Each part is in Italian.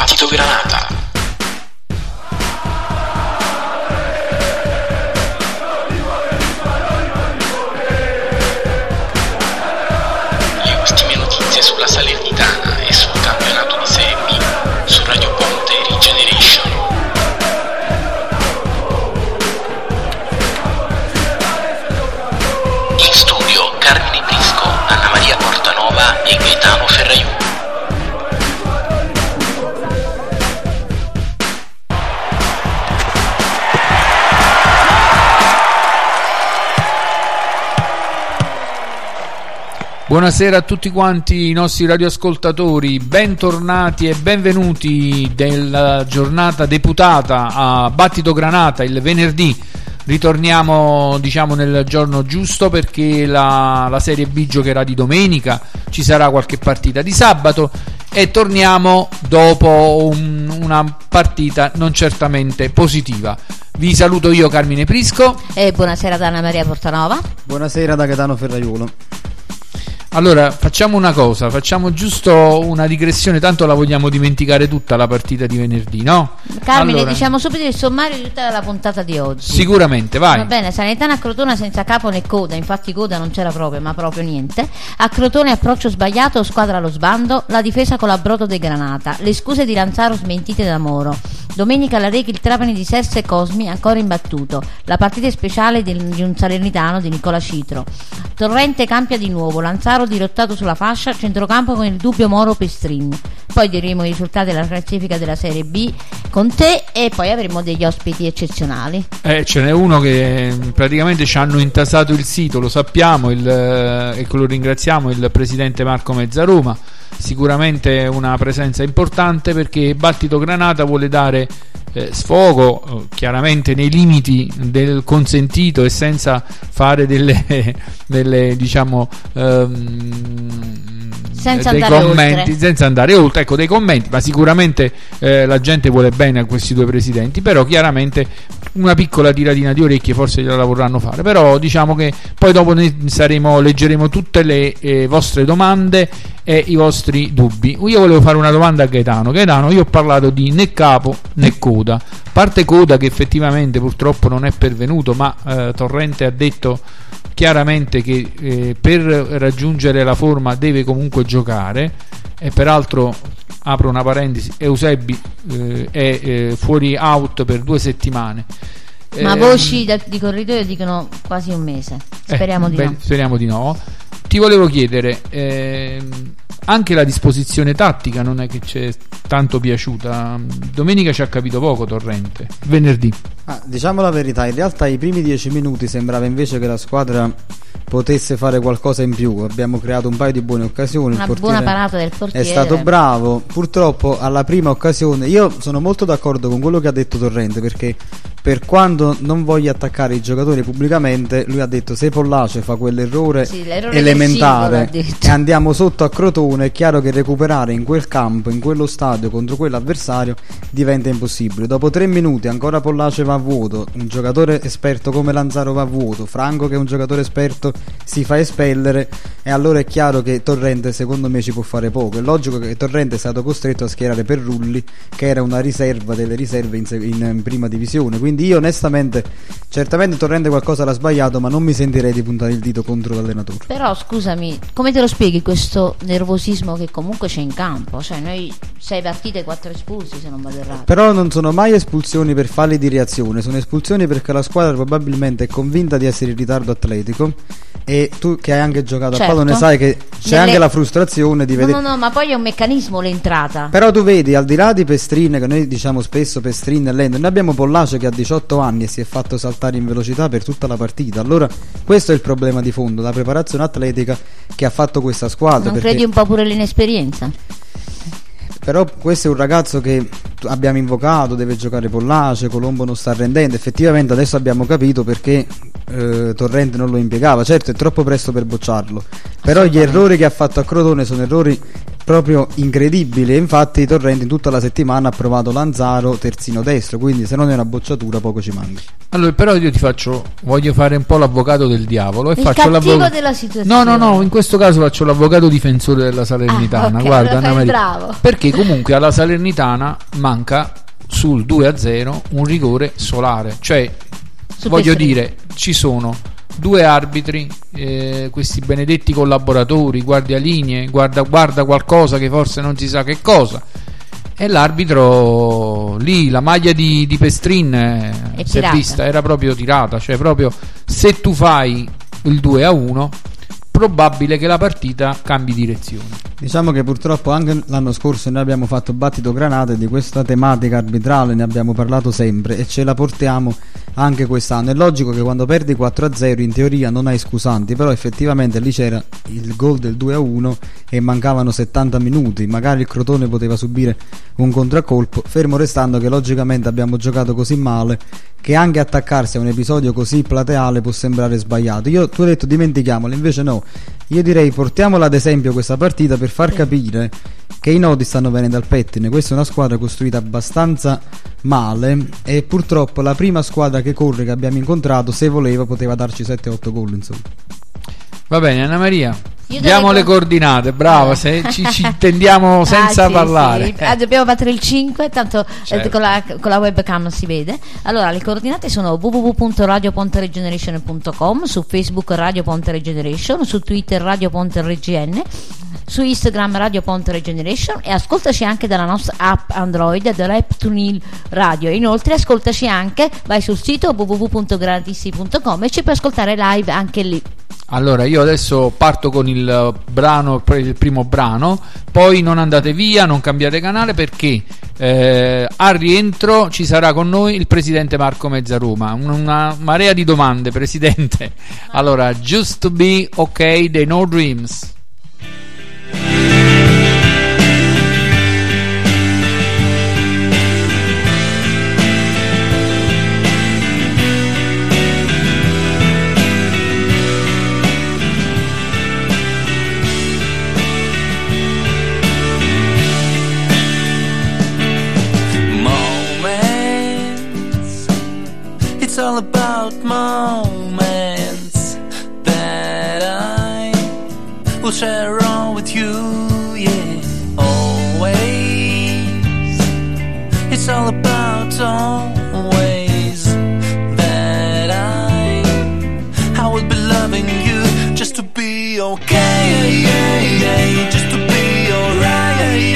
Battito Granata. Le ultime notizie sulla Salernitana e sul campionato di Serie B su Radio Ponte Regeneration. In studio Carmine Prisco, Anna Maria Portanova e Gaetano Ferraiuolo. Buonasera a tutti quanti i nostri radioascoltatori, bentornati e benvenuti della giornata deputata a Battito Granata il venerdì. Ritorniamo nel giorno giusto perché la Serie B giocherà di domenica, ci sarà qualche partita di sabato e torniamo dopo una partita non certamente positiva. Vi saluto io, Carmine Prisco, e buonasera da Anna Maria Portanova. Buonasera da Gaetano Ferraiuolo. Allora, facciamo una cosa, facciamo giusto una digressione, tanto la vogliamo dimenticare tutta la partita di venerdì, no? Carmine, allora, diciamo subito il sommario di tutta la puntata di oggi. Sicuramente, vai. Va bene, Salernitana a Crotone senza capo né coda, infatti coda non c'era proprio, ma proprio niente. A Crotone approccio sbagliato, squadra allo sbando, la difesa con l'abbrodo dei Granata, le scuse di Lanzaro smentite da Moro. Domenica alla Regi il Trapani di Serse e Cosmi ancora imbattuto, la partita speciale di un Salernitano di Nicola Citro. Torrente campia di nuovo, Lanzaro dirottato sulla fascia, centrocampo con il dubbio Moro Pestrin. Poi diremo i risultati della classifica della Serie B con te e poi avremo degli ospiti eccezionali. Ce n'è uno che praticamente ci hanno intasato il sito, lo sappiamo, e lo ringraziamo, il presidente Marco Mezzaroma. Sicuramente una presenza importante perché Battito Granata vuole dare sfogo, chiaramente nei limiti del consentito e senza fare delle diciamo senza andare oltre, ecco, dei commenti, ma sicuramente la gente vuole bene a questi due presidenti, però chiaramente una piccola tiratina di orecchie forse gliela vorranno fare, però diciamo che poi dopo leggeremo tutte le vostre domande e i vostri dubbi. Io volevo fare una domanda a Gaetano. Io ho parlato di né capo né coda, parte coda che effettivamente purtroppo non è pervenuto, ma Torrente ha detto chiaramente che per raggiungere la forma deve comunque giocare, e peraltro apro una parentesi, Eusebi è fuori out per 2 settimane, ma voci di corridoio dicono quasi un mese, speriamo di no. Speriamo di no. Ti volevo chiedere, anche la disposizione tattica non è che ci è tanto piaciuta. Domenica ci ha capito poco Torrente, venerdì. Diciamo la verità, in realtà i primi 10 minuti sembrava invece che la squadra potesse fare qualcosa in più. Abbiamo creato un paio di buone occasioni, una buona parata del portiere, è stato bravo. Purtroppo alla prima occasione, io sono molto d'accordo con quello che ha detto Torrente, perché per quando non voglia attaccare i giocatori pubblicamente, lui ha detto se Pollace fa quell'errore elementare e andiamo sotto a Crotone, è chiaro che recuperare in quel campo, in quello stadio, contro quell'avversario diventa impossibile. Dopo 3 minuti ancora Pollace va a vuoto, un giocatore esperto come Lanzaro va a vuoto, Franco che è un giocatore esperto si fa espellere, e allora è chiaro che Torrente secondo me ci può fare poco. È logico che Torrente è stato costretto a schierare Perrulli, che era una riserva delle riserve in prima divisione, quindi io onestamente, certamente Torrente qualcosa l'ha sbagliato, ma non mi sentirei di puntare il dito contro l'allenatore. Però scusami, come te lo spieghi questo nervosismo che comunque c'è in campo? Cioè noi 6 partite 4 espulsi, se non vado errato. Però non sono mai espulsioni per falli di reazione, sono espulsioni perché la squadra probabilmente è convinta di essere in ritardo atletico, e tu che hai anche giocato a pallone sai che c'è anche la frustrazione di vedere. No, ma poi è un meccanismo l'entrata. Però tu vedi, al di là di Pestrin, che noi diciamo spesso Pestrin è lento, noi abbiamo Pollace che ha 18 anni e si è fatto saltare in velocità per tutta la partita. Allora questo è il problema di fondo, la preparazione atletica che ha fatto questa squadra. Non credi un po' pure l'inesperienza? Però questo è un ragazzo che abbiamo invocato, deve giocare Pollace, Colombo non sta rendendo, effettivamente adesso abbiamo capito perché Torrente non lo impiegava. Certo è troppo presto per bocciarlo, però gli errori che ha fatto a Crotone sono errori proprio incredibile. Infatti Torrente in tutta la settimana ha provato Lanzaro terzino destro, quindi se non è una bocciatura poco ci manca. Allora, però io voglio fare un po' l'avvocato del diavolo e il faccio cattivo della situazione. No, in questo caso faccio l'avvocato difensore della Salernitana. Okay, guarda, allora Anna Maria, bravo. perché comunque alla Salernitana manca sul 2-0 un rigore solare, cioè voglio dire, ci sono due arbitri, questi benedetti collaboratori, guardialinee, guarda qualcosa che forse non si sa che cosa, e l'arbitro lì, la maglia di Pestrin si è vista, era proprio tirata, cioè proprio se tu fai il 2-1 probabile che la partita cambi direzione. Diciamo che purtroppo anche l'anno scorso noi abbiamo fatto battito granate di questa tematica arbitrale, ne abbiamo parlato sempre e ce la portiamo anche quest'anno. È logico che quando perdi 4-0 in teoria non hai scusanti, però effettivamente lì c'era il gol del 2-1 e mancavano 70 minuti, magari il Crotone poteva subire un contraccolpo, fermo restando che logicamente abbiamo giocato così male che anche attaccarsi a un episodio così plateale può sembrare sbagliato. Tu hai detto dimentichiamolo, invece no, io direi portiamola ad esempio questa partita per far capire che i nodi stanno venendo al pettine. Questa è una squadra costruita abbastanza male e purtroppo la prima squadra che corre che abbiamo incontrato, se voleva, poteva darci 7-8 gol, insomma. Va bene, Anna Maria, diamo le coordinate, brava, se ci intendiamo senza parlare. Sì. Dobbiamo battere il 5, tanto certo. con la webcam si vede. Allora, le coordinate sono www.radioponteregeneration.com, su Facebook Radio Ponte Regeneration, su Twitter Radio Ponte RGN, su Instagram Radio Ponte Regeneration, e ascoltaci anche dalla nostra app Android, dall'app TuneIn Radio. Inoltre ascoltaci anche, vai sul sito www.granatisti.com e ci puoi ascoltare live anche lì. Allora, io adesso parto con il primo brano, poi non andate via, non cambiate canale, perché al rientro ci sarà con noi il presidente Marco Mezzaroma. Una marea di domande, presidente. Allora, Just to Be Okay dei No Dreams. It's all about moments that I will share on with you, yeah, always. It's all about always that I will be loving you, just to be okay, just to be alright.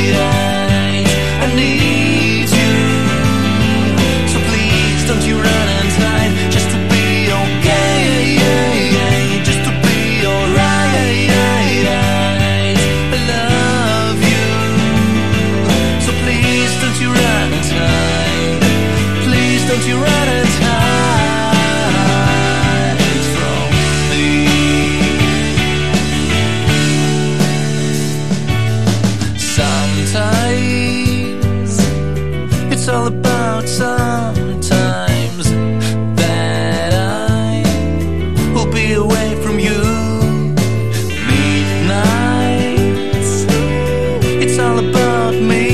I need you, so please don't you run. Don't you run and hide from me. Sometimes it's all about sometimes that I will be away from you. Midnights, it's all about me.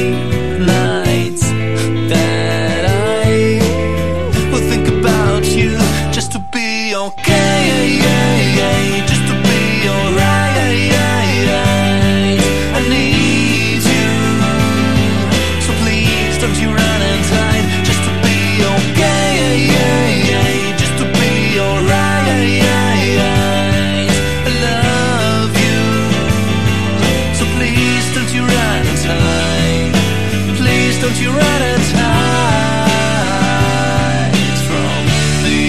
Okay, just to be alright. I need you, so please don't you run and hide. Just to be okay, just to be alright. I love you, so please don't you run and hide. Please don't you run and hide from me.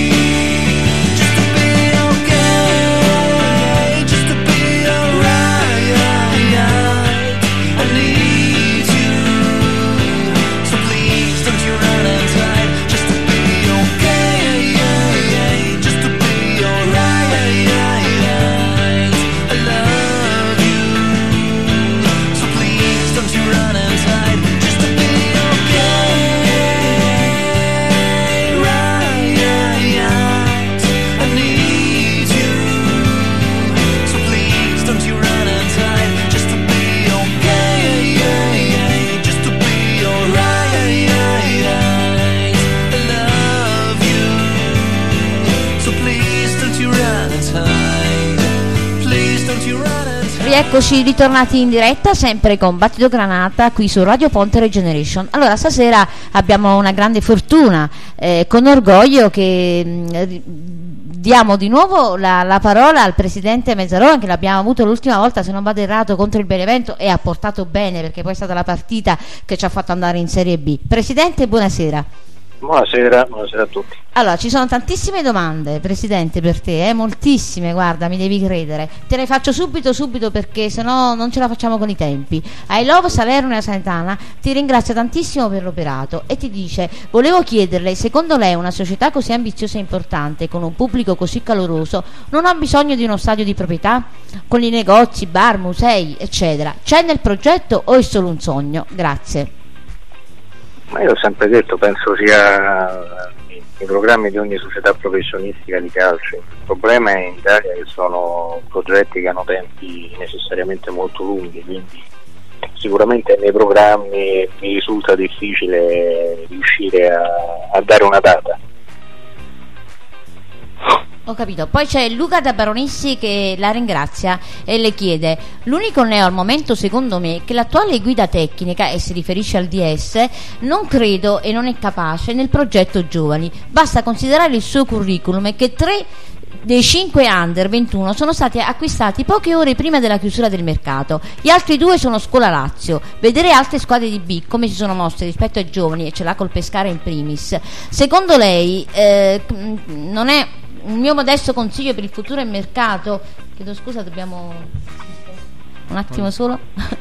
Run and hide, just to be okay. Eccoci ritornati in diretta sempre con Battito Granata qui su Radio Ponte Regeneration. Allora stasera abbiamo una grande fortuna, con orgoglio che diamo di nuovo la parola al presidente Mezzarone, che l'abbiamo avuto l'ultima volta, se non vado errato, contro il Benevento, e ha portato bene, perché poi è stata la partita che ci ha fatto andare in Serie B. Presidente, buonasera. Buonasera a tutti. Allora, ci sono tantissime domande, Presidente, per te, moltissime, guarda, mi devi credere. Te le faccio subito perché sennò non ce la facciamo con i tempi. I Love Salerno e Salernitana ti ringrazia tantissimo per l'operato e ti dice: volevo chiederle, secondo lei una società così ambiziosa e importante, con un pubblico così caloroso, non ha bisogno di uno stadio di proprietà? Con i negozi, bar, musei, eccetera. C'è nel progetto o è solo un sogno? Grazie. Ma io ho sempre detto, penso sia i programmi di ogni società professionistica di calcio. Il problema è in Italia che sono progetti che hanno tempi necessariamente molto lunghi, quindi sicuramente nei programmi mi risulta difficile riuscire a dare una data. Ho capito. Poi c'è Luca da Baronissi che la ringrazia e le chiede: l'unico neo al momento secondo me è che l'attuale guida tecnica, e si riferisce al DS, non credo e non è capace nel progetto giovani. Basta considerare il suo curriculum e che 3 dei 5 under 21 sono stati acquistati poche ore prima della chiusura del mercato. Gli altri 2 sono Scuola Lazio. Vedere altre squadre di B come si sono mosse rispetto ai giovani, e ce l'ha col Pescara in primis. Secondo lei non è un mio modesto consiglio per il futuro del mercato? Chiedo scusa, dobbiamo un attimo solo.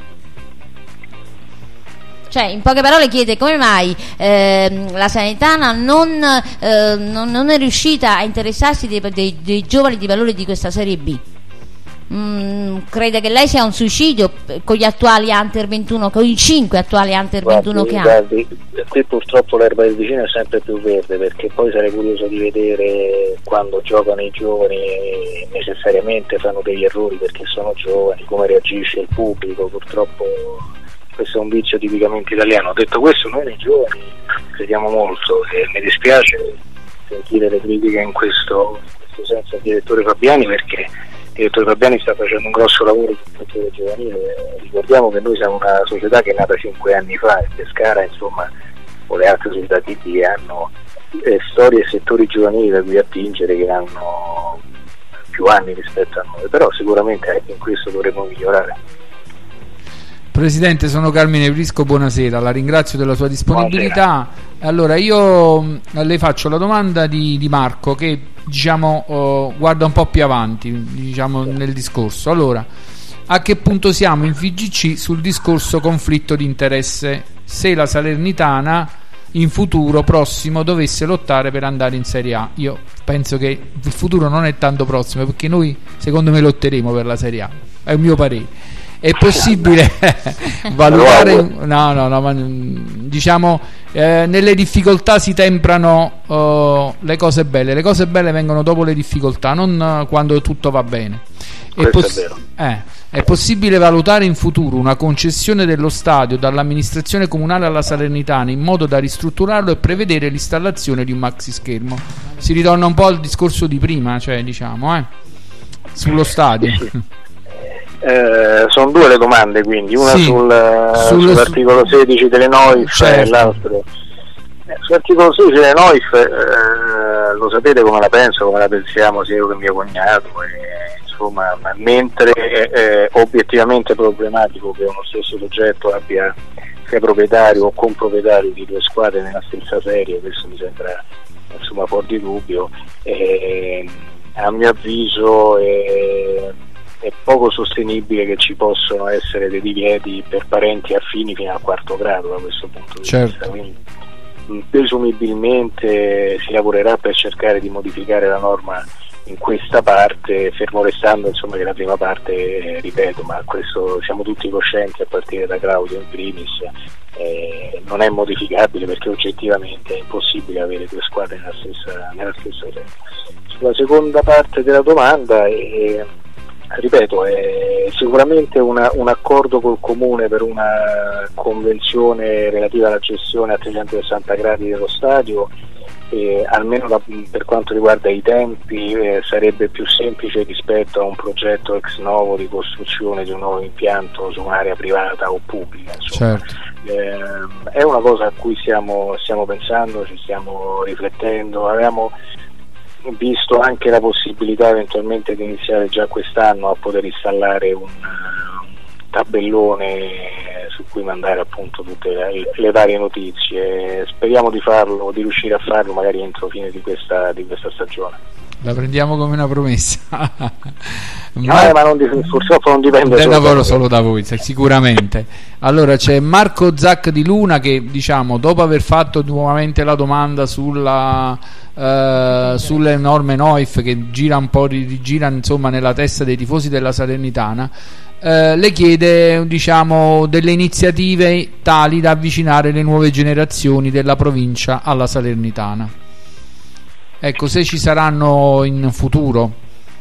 Cioè, in poche parole chiede come mai la Salernitana non è riuscita a interessarsi dei giovani di valore di questa Serie B. Crede che lei sia un suicidio con gli attuali Under 21, con i 5 attuali Under 21 che ha? Qui purtroppo l'erba del vicino è sempre più verde, perché poi sarei curioso di vedere quando giocano i giovani e necessariamente fanno degli errori perché sono giovani, come reagisce il pubblico. Purtroppo questo è un vizio tipicamente italiano. Detto questo, noi nei giovani crediamo molto e mi dispiace sentire le critiche in questo senso al direttore Fabiani, perché il direttore Fabiani sta facendo un grosso lavoro sul settore giovanile. Ricordiamo che noi siamo una società che è nata 5 anni fa, e Pescara, insomma, o le altre società tipiche che hanno storie e settori giovanili da cui attingere, che hanno più anni rispetto a noi, però sicuramente anche in questo dovremo migliorare. Presidente, sono Carmine Prisco, buonasera, la ringrazio della sua disponibilità. Buonasera. Allora, io le faccio la domanda di Marco, che diciamo guarda un po' più avanti, diciamo, nel discorso. Allora, a che punto siamo in FIGC sul discorso conflitto di interesse, se la Salernitana in futuro prossimo dovesse lottare per andare in Serie A? Io penso che il futuro non è tanto prossimo, perché noi secondo me lotteremo per la Serie A, è il mio parere. È possibile valutare? No, ma diciamo nelle difficoltà si temprano le cose belle. Le cose belle vengono dopo le difficoltà, non quando tutto va bene. È possibile valutare in futuro una concessione dello stadio dall'amministrazione comunale alla Salernitana in modo da ristrutturarlo e prevedere l'installazione di un maxi schermo? Si ritorna un po' al discorso di prima, cioè diciamo sullo stadio. Sono 2 le domande, quindi una sì, sull'articolo 16 delle NOIF, certo, e l'altra sull'articolo 16 delle NOIF. Lo sapete come la penso, come la pensiamo sia io che mio cognato, insomma, mentre è obiettivamente problematico che uno stesso soggetto abbia sia proprietario o comproprietario di 2 squadre nella stessa serie, questo mi sembra insomma fuori di dubbio. A mio avviso è poco sostenibile che ci possono essere dei divieti per parenti affini fino al 4º grado da questo punto di vista, quindi presumibilmente si lavorerà per cercare di modificare la norma in questa parte, fermo restando insomma che la prima parte, ripeto, ma questo siamo tutti coscienti a partire da Claudio in primis, non è modificabile, perché oggettivamente è impossibile avere 2 squadre nella stessa serie. Sulla seconda parte della domanda ripeto, è sicuramente un accordo col comune per una convenzione relativa alla gestione a 360 gradi dello stadio, almeno per quanto riguarda i tempi sarebbe più semplice rispetto a un progetto ex novo di costruzione di un nuovo impianto su un'area privata o pubblica, insomma. Certo. È una cosa a cui stiamo pensando, ci stiamo riflettendo. Avevamo visto anche la possibilità eventualmente di iniziare già quest'anno a poter installare un tabellone su cui mandare appunto tutte le varie notizie. Speriamo di farlo, di riuscire a farlo magari entro fine di questa stagione. La prendiamo come una promessa. ma purtroppo non dipende solo da voi, sicuramente. Allora c'è Marco Zac di Luna che, diciamo, dopo aver fatto nuovamente la domanda sulle norme NOIF che gira un po' rigira insomma nella testa dei tifosi della Salernitana, le chiede, diciamo, delle iniziative tali da avvicinare le nuove generazioni della provincia alla Salernitana. Ecco, se ci saranno in futuro.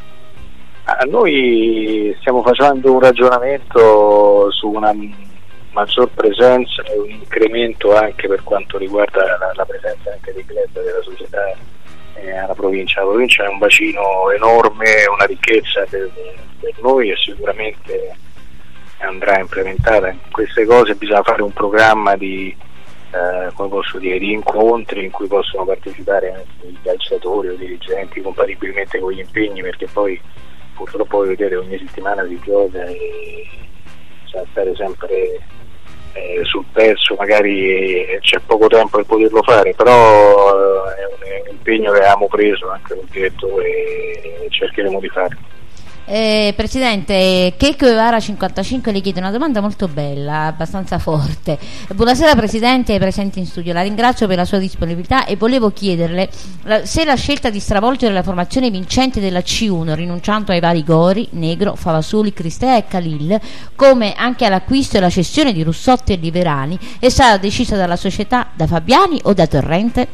Noi stiamo facendo un ragionamento su una maggior presenza e un incremento anche per quanto riguarda la presenza anche dei club della società alla provincia. La provincia è un bacino enorme, una ricchezza per noi e sicuramente andrà implementata. In queste cose bisogna fare un programma di di incontri in cui possono partecipare anche i calciatori o i dirigenti compatibilmente con gli impegni, perché poi purtroppo vedete ogni settimana si gioca e bisogna stare sempre sul pezzo, magari c'è poco tempo per poterlo fare, però è un impegno che abbiamo preso anche con il direttore e cercheremo di farlo. Presidente, Keiko Evara 55 le chiede una domanda molto bella, abbastanza forte. Buonasera Presidente e presenti in studio, la ringrazio per la sua disponibilità e volevo chiederle se la scelta di stravolgere la formazione vincente della C1 rinunciando ai vari Gori, Negro, Favasoli, Cristea e Khalil, come anche all'acquisto e la cessione di Russotti e Liverani, è stata decisa dalla società, da Fabiani o da Torrente?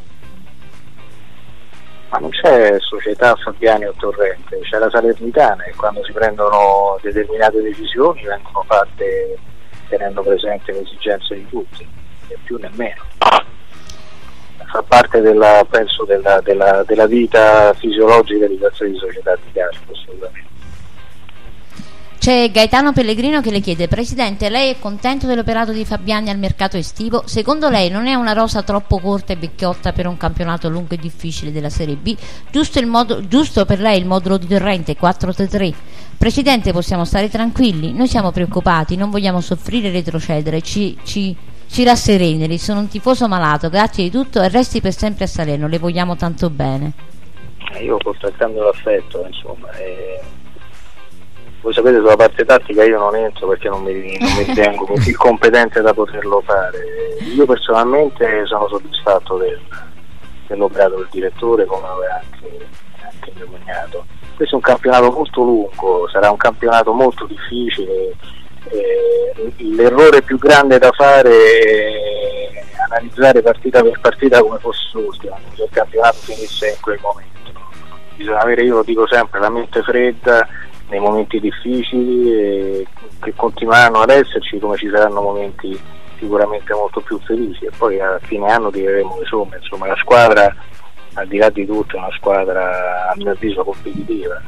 Ma non c'è società Fabiani o Torrente, c'è la Salernitana e quando si prendono determinate decisioni vengono fatte tenendo presente le esigenze di tutti, né più né meno. Fa parte della vita fisiologica di qualsiasi società di calcio, assolutamente. C'è Gaetano Pellegrino che le chiede: Presidente, lei è contento dell'operato di Fabiani al mercato estivo? Secondo lei non è una rosa troppo corta e vecchiotta per un campionato lungo e difficile della Serie B? Giusto per lei il modulo di Torrente 4-3-3? Presidente, possiamo stare tranquilli, noi siamo preoccupati, non vogliamo soffrire e retrocedere, ci rassereneri, sono un tifoso malato, grazie di tutto e resti per sempre a Salerno, le vogliamo tanto bene. Io porto accanto l'affetto, insomma, voi sapete, sulla parte tattica io non entro perché non mi ritengo così competente da poterlo fare. Io personalmente sono soddisfatto dell'operato del direttore, come anche mio cognato. Questo è un campionato molto lungo, sarà un campionato molto difficile. L'errore più grande da fare è analizzare partita per partita come fosse l'ultima, se il campionato finisse in quel momento. Bisogna avere, io lo dico sempre, la mente fredda nei momenti difficili che continueranno ad esserci, come ci saranno momenti sicuramente molto più felici, e poi a fine anno diremo le somme. Insomma, la squadra, al di là di tutto, è una squadra a mio avviso competitiva,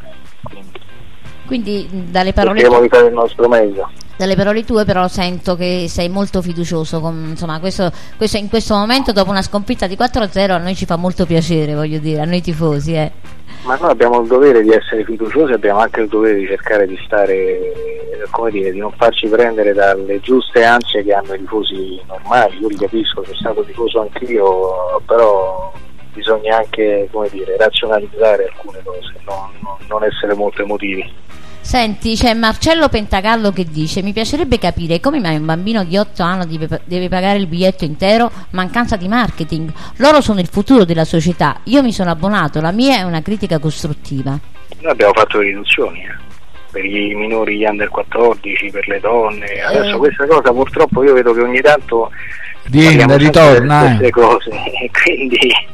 quindi dalle parole cerchiamo di fare il nostro meglio. Dalle parole tue però sento che sei molto fiducioso, insomma questo in questo momento, dopo una sconfitta di 4-0, a noi ci fa molto piacere, voglio dire, a noi tifosi. Ma noi abbiamo il dovere di essere fiduciosi, abbiamo anche il dovere di cercare di stare, come dire, di non farci prendere dalle giuste ansie che hanno i tifosi normali. Io li capisco, sono stato tifoso anch'io, però bisogna anche, come dire, razionalizzare alcune cose, non essere molto emotivi. Senti, c'è Marcello Pentagallo che dice: mi piacerebbe capire come mai un bambino di 8 anni deve pagare il biglietto intero, mancanza di marketing. Loro sono il futuro della società, io mi sono abbonato, la mia è una critica costruttiva. Noi abbiamo fatto riduzioni per i minori, gli under 14, per le donne. Adesso questa cosa purtroppo io vedo che ogni tanto ritorna queste cose, e quindi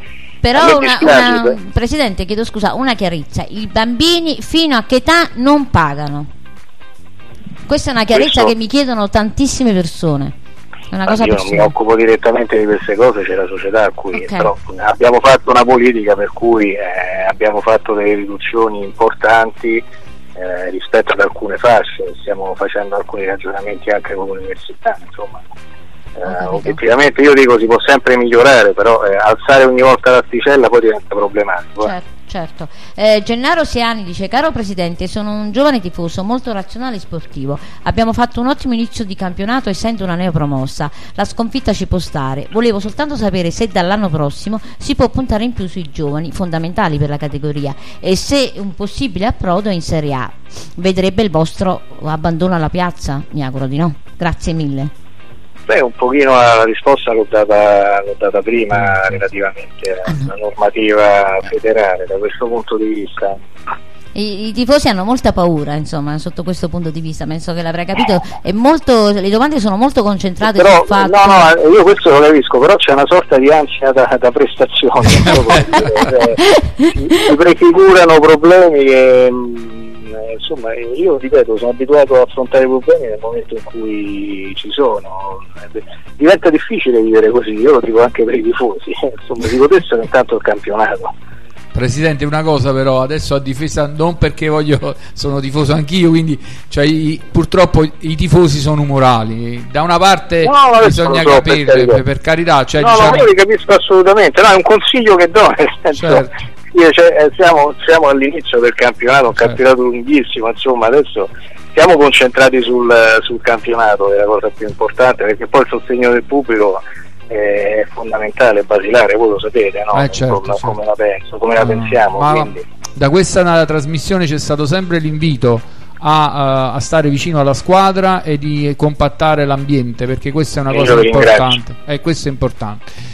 Però mi dispiace, Presidente, chiedo scusa, una chiarezza: i bambini fino a che età non pagano? Questa è una chiarezza che mi chiedono tantissime persone. È una cosa io non mi occupo direttamente di queste cose, c'è la società a cui però abbiamo fatto una politica per cui abbiamo fatto delle riduzioni importanti rispetto ad alcune fasce, stiamo facendo alcuni ragionamenti anche con l'università, insomma. Obiettivamente io dico si può sempre migliorare, però alzare ogni volta l'asticella poi diventa problematico. Certo. Gennaro Siani dice: caro Presidente, sono un giovane tifoso molto razionale e sportivo, abbiamo fatto un ottimo inizio di campionato essendo una neopromossa, la sconfitta ci può stare, volevo soltanto sapere se dall'anno prossimo si può puntare in più sui giovani fondamentali per la categoria e se un possibile approdo in Serie A vedrebbe il vostro abbandono alla piazza. Mi auguro di no, grazie mille. Un pochino la risposta l'ho data prima relativamente alla normativa federale. Da questo punto di vista i tifosi hanno molta paura, insomma, sotto questo punto di vista. Penso che l'avrei capito, le domande sono molto concentrate sul fatto. No, io questo lo capisco, però c'è una sorta di ansia da prestazione. Si prefigurano problemi che insomma, io ripeto, sono abituato a affrontare i problemi nel momento in cui ci sono. Diventa difficile vivere così, io lo dico anche per i tifosi, insomma, si potessero intanto il campionato. Presidente, una cosa però, adesso a difesa, non perché sono tifoso anch'io, quindi purtroppo i tifosi sono umorali. Da una parte bisogna capire, per carità, io li capisco assolutamente, è un consiglio che do, nel senso, certo. Siamo all'inizio del campionato, un campionato lunghissimo, insomma, adesso siamo concentrati sul campionato, che è la cosa più importante, perché poi il sostegno del pubblico è fondamentale, è basilare, voi lo sapete, no? Certo. Come la pensiamo. Quindi. Da questa trasmissione c'è stato sempre l'invito a stare vicino alla squadra e di compattare l'ambiente, perché questa è una cosa importante. Questo è importante.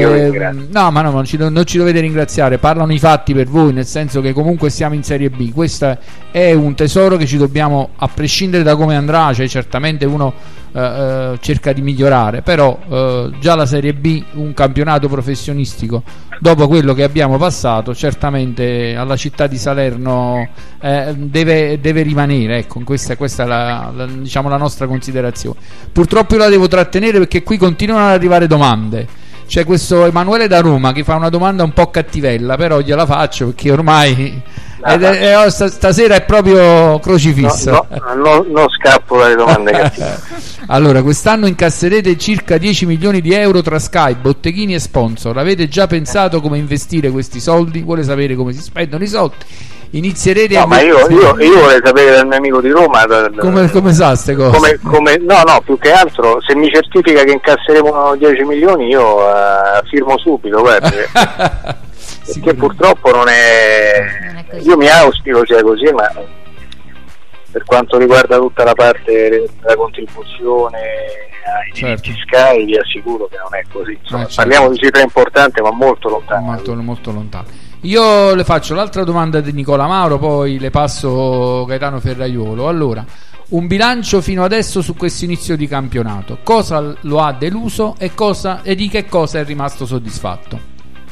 Non ci dovete ringraziare, parlano i fatti per voi, nel senso che comunque siamo in Serie B, questo è un tesoro che ci dobbiamo, a prescindere da come andrà, certamente uno cerca di migliorare, però già la Serie B, un campionato professionistico dopo quello che abbiamo passato, certamente alla città di Salerno deve rimanere, ecco, questa è la nostra considerazione. Purtroppo io la devo trattenere perché qui continuano ad arrivare domande. C'è questo Emanuele da Roma che fa una domanda un po' cattivella, però gliela faccio perché ormai stasera è proprio crocifisso. Non scappo dalle domande cattive. Allora, quest'anno incasserete circa 10 milioni di euro tra Sky, botteghini e sponsor. Avete già pensato come investire questi soldi? Vuole sapere come si spendono i soldi? Inizierete ma io vorrei sapere dal mio amico di Roma come sa ste cose. Più che altro, se mi certifica che incasseremo 10 milioni io firmo subito, guarda. Perché purtroppo non è così. Io mi auspico sia così, ma per quanto riguarda tutta la parte della contribuzione ai diritti Sky vi assicuro che non è così. Insomma, parliamo di cifre importanti ma molto lontane. Molto lontane. Io le faccio l'altra domanda di Nicola Mauro, poi le passo Gaetano Ferraiuolo. Allora, un bilancio fino adesso su questo inizio di campionato, cosa lo ha deluso e di che cosa è rimasto soddisfatto?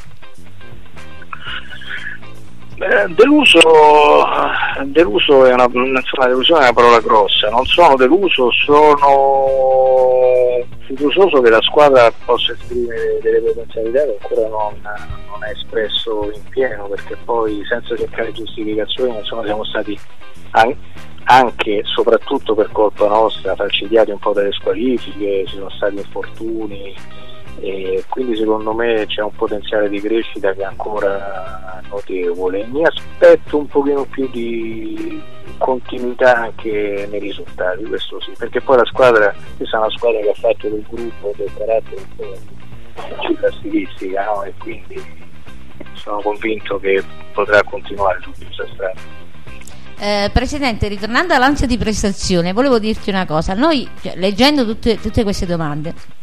Deluso è delusione è una parola grossa. Non sono deluso, sono fiducioso che la squadra possa esprimere delle potenzialità che ancora non ha espresso in pieno, perché poi, senza cercare giustificazioni, insomma, siamo stati anche e soprattutto per colpa nostra falcidiati un po' dalle squalifiche, ci sono stati infortuni e quindi secondo me c'è un potenziale di crescita che è ancora notevole. Mi aspetto un pochino più di continuità anche nei risultati, questo sì, perché poi questa è una squadra che ha fatto del gruppo, del carattere un po' cifra stilistica, no? E quindi sono convinto che potrà continuare su questa strada. Presidente, ritornando all'ansia di prestazione, volevo dirti una cosa. Noi, leggendo tutte queste domande,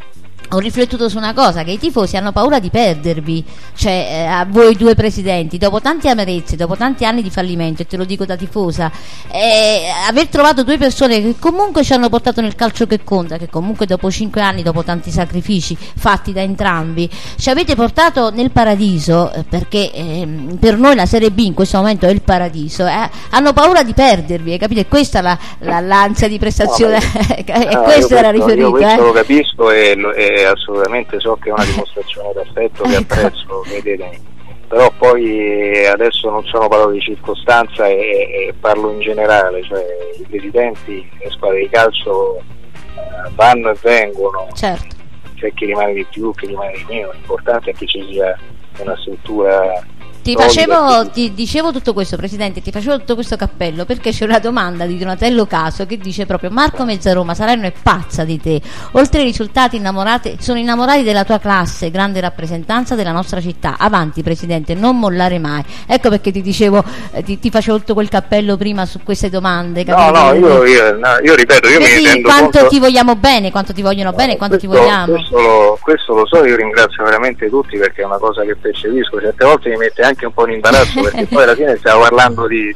ho riflettuto su una cosa, che i tifosi hanno paura di perdervi, cioè a voi due presidenti, dopo tanti amarezze, dopo tanti anni di fallimento, e te lo dico da tifosa, aver trovato due persone che comunque ci hanno portato nel calcio che conta, che comunque dopo 5 anni, dopo tanti sacrifici fatti da entrambi, ci avete portato nel paradiso, perché per noi la Serie B in questo momento è il paradiso, hanno paura di perdervi, capite? Questa è l'ansia di prestazione, e questo era riferito. Io questo lo capisco e assolutamente so che è una dimostrazione d'affetto che apprezzo, vedete, però poi adesso non sono parole di circostanza e parlo in generale, cioè i presidenti delle squadre di calcio vanno e vengono, certo. C'è chi rimane di più, chi rimane di meno, l'importante è che ci sia una struttura. Ti dicevo tutto questo, Presidente, ti facevo tutto questo cappello perché c'è una domanda di Donatello Caso che dice proprio: Marco Mezzaroma, Salerno è pazza di te, oltre ai risultati sono innamorati della tua classe, grande rappresentanza della nostra città, avanti Presidente, non mollare mai. Ecco perché ti dicevo, ti facevo tutto quel cappello prima su queste domande, capito? No, io ripeto, io mi rendo quanto conto... ti vogliamo bene, quanto ti vogliono bene, quanto ti vogliamo. Questo lo so, io ringrazio veramente tutti perché è una cosa che percepisco, certe volte mi mette anche un po' in imbarazzo perché poi alla fine stiamo parlando di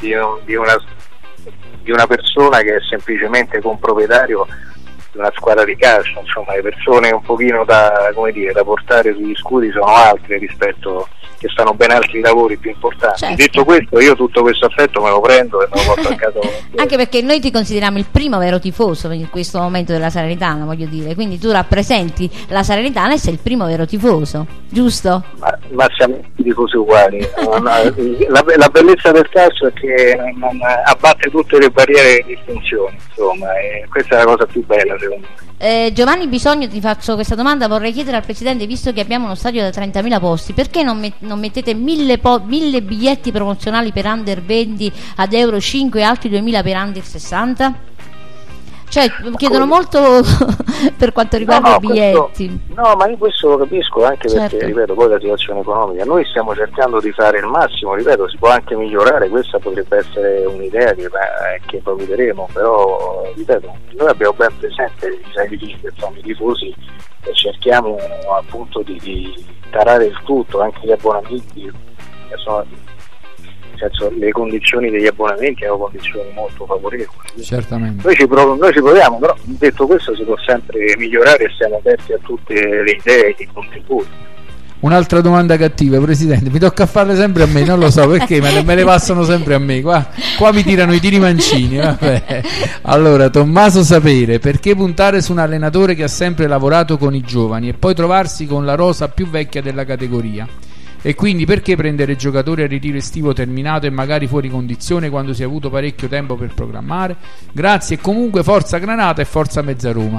una persona che è semplicemente comproprietario di una squadra di calcio, insomma le persone un pochino da portare sugli scudi sono altre rispetto, che stanno ben altri lavori più importanti. Certo. Detto questo, io tutto questo affetto me lo prendo e me lo porto a casa. Anche perché noi ti consideriamo il primo vero tifoso in questo momento della Salernitana, voglio dire, quindi tu rappresenti la Salernitana e sei il primo vero tifoso, giusto? Ma siamo tifosi uguali. La bellezza del calcio è che non abbatte tutte le barriere di distinzione, insomma, e questa è la cosa più bella secondo me. Giovanni Bisogno, ti faccio questa domanda, vorrei chiedere al Presidente, visto che abbiamo uno stadio da 30.000 posti, perché non mettete 1.000 biglietti promozionali per under 20 ad euro 5 e altri 2.000 per under 60? Cioè chiedono molto per quanto riguarda i biglietti. Ma io questo lo capisco, anche perché, certo. Ripeto, poi la situazione economica, noi stiamo cercando di fare il massimo, ripeto, si può anche migliorare, questa potrebbe essere un'idea che valuteremo, però ripeto, noi abbiamo ben presente i sacrifici che fanno i tifosi e cerchiamo appunto di tarare il tutto, anche gli abbonamenti che sono, nel senso, le condizioni degli abbonamenti sono condizioni molto favorevoli. Certamente. Noi ci proviamo, però detto questo si può sempre migliorare e siamo aperti a tutte le idee e i contributi. Un'altra domanda cattiva, Presidente, mi tocca farle sempre a me, non lo so perché, me le passano sempre a me, qua mi tirano i tiri mancini, vabbè. Allora, Tommaso Sapere, perché puntare su un allenatore che ha sempre lavorato con i giovani e poi trovarsi con la rosa più vecchia della categoria? E quindi perché prendere giocatori a ritiro estivo terminato e magari fuori condizione quando si è avuto parecchio tempo per programmare? Grazie e comunque forza Granata e forza Mezzaroma.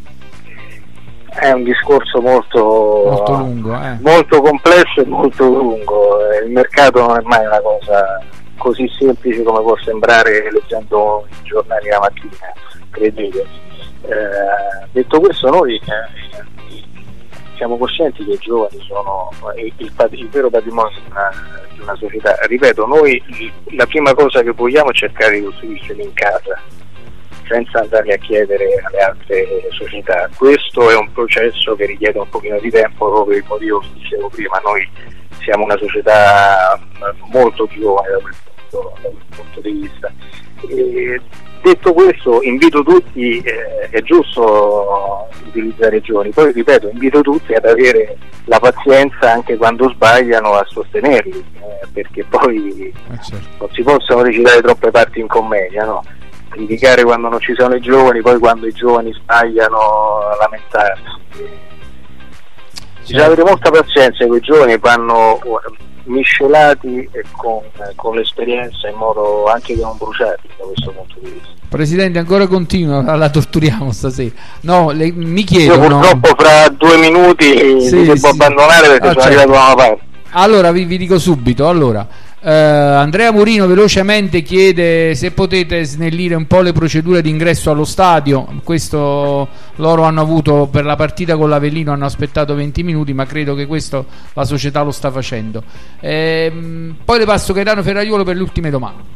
È un discorso molto lungo, molto complesso e molto lungo. Il mercato non è mai una cosa così semplice come può sembrare leggendo i giornali la mattina, credete. Detto questo, noi siamo coscienti che i giovani sono il vero patrimonio di una società. Ripeto, noi la prima cosa che vogliamo è cercare di costruirseli in casa, senza andare a chiedere alle altre società. Questo è un processo che richiede un pochino di tempo, proprio per il motivo che dicevo prima. Noi siamo una società molto giovane da quel punto di vista. Detto questo, invito tutti, è giusto utilizzare i giovani, poi ripeto, invito tutti ad avere la pazienza anche quando sbagliano a sostenerli, perché poi certo. Non si possono recitare troppe parti in commedia, no? Criticare quando non ci sono i giovani, poi quando i giovani sbagliano lamentarsi. Bisogna avere molta pazienza, che i giovani vanno miscelati e con l'esperienza in modo anche che non bruciati da questo punto di vista. Presidente, ancora continua, la torturiamo stasera. No, mi chiedo. Io purtroppo fra 2 minuti mi devo abbandonare perché sono arrivato da una parte. Allora vi dico subito. Andrea Murino velocemente chiede se potete snellire un po' le procedure di ingresso allo stadio. Questo loro hanno avuto per la partita con l'Avellino, hanno aspettato 20 minuti, ma credo che questo la società lo sta facendo. Poi le passo Gaetano Ferraiuolo per le ultime domande.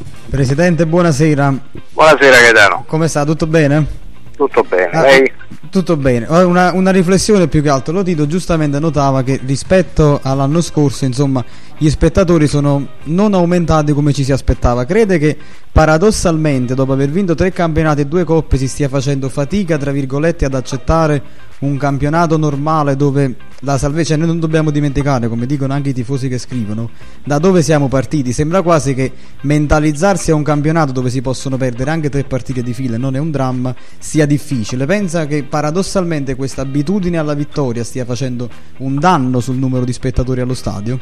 Presidente, buonasera. Buonasera Gaetano. Come sta? Tutto bene? Tutto bene. Lei? Tutto bene. Una riflessione più che altro. Lotito giustamente notava che rispetto all'anno scorso, insomma, gli spettatori sono non aumentati come ci si aspettava. Crede che paradossalmente, dopo aver vinto 3 campionati e 2 coppe, si stia facendo fatica, tra virgolette, ad accettare un campionato normale dove la salvezza, noi non dobbiamo dimenticare, come dicono anche i tifosi che scrivono, da dove siamo partiti. Sembra quasi che mentalizzarsi a un campionato dove si possono perdere anche 3 partite di fila, non è un dramma, sia difficile. Pensa che paradossalmente questa abitudine alla vittoria stia facendo un danno sul numero di spettatori allo stadio?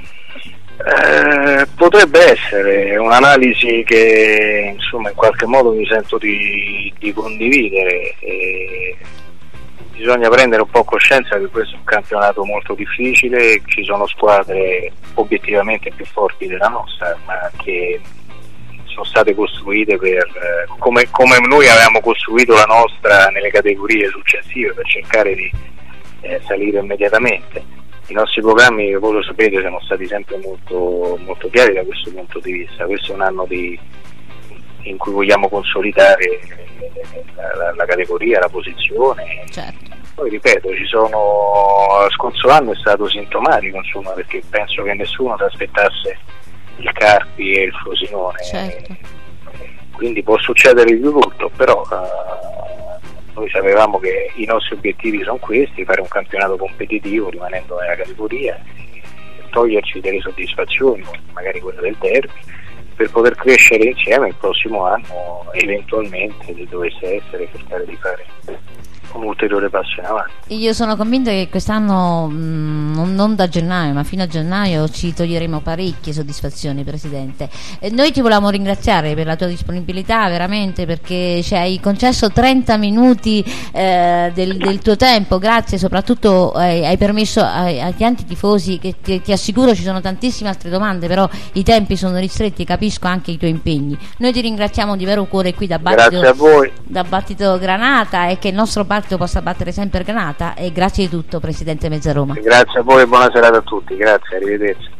Potrebbe essere un'analisi che insomma in qualche modo mi sento di condividere. Bisogna prendere un po' coscienza che questo è un campionato molto difficile, ci sono squadre obiettivamente più forti della nostra, ma che sono state costruite come noi avevamo costruito la nostra nelle categorie successive, per cercare di salire immediatamente. I nostri programmi, voi lo sapete, sono stati sempre molto, molto chiari da questo punto di vista. Questo è un anno in cui vogliamo consolidare la categoria, la posizione. Certo. Poi ripeto, scorso anno è stato sintomatico, insomma, perché penso che nessuno si aspettasse il Carpi e il Frosinone. Certo. Quindi può succedere di tutto, però noi sapevamo che i nostri obiettivi sono questi: fare un campionato competitivo rimanendo nella categoria e toglierci delle soddisfazioni, magari quella del derby, per poter crescere insieme il prossimo anno, eventualmente, se dovesse essere, cercare di fare un ulteriore passo in avanti. Io sono convinta che quest'anno non da gennaio, ma fino a gennaio ci toglieremo parecchie soddisfazioni, Presidente. Noi ti volevamo ringraziare per la tua disponibilità, veramente, perché ci hai concesso 30 minuti del tuo tempo. Grazie, soprattutto hai permesso ai tanti tifosi, che ti assicuro ci sono tantissime altre domande, però i tempi sono ristretti, capisco anche i tuoi impegni. Noi ti ringraziamo di vero cuore qui da Grazie a voi. Da Battito Granata, e che il nostro Battito possa battere sempre Granata, e grazie di tutto, Presidente Mezzaroma. Grazie a voi e buona serata a tutti, grazie, arrivederci.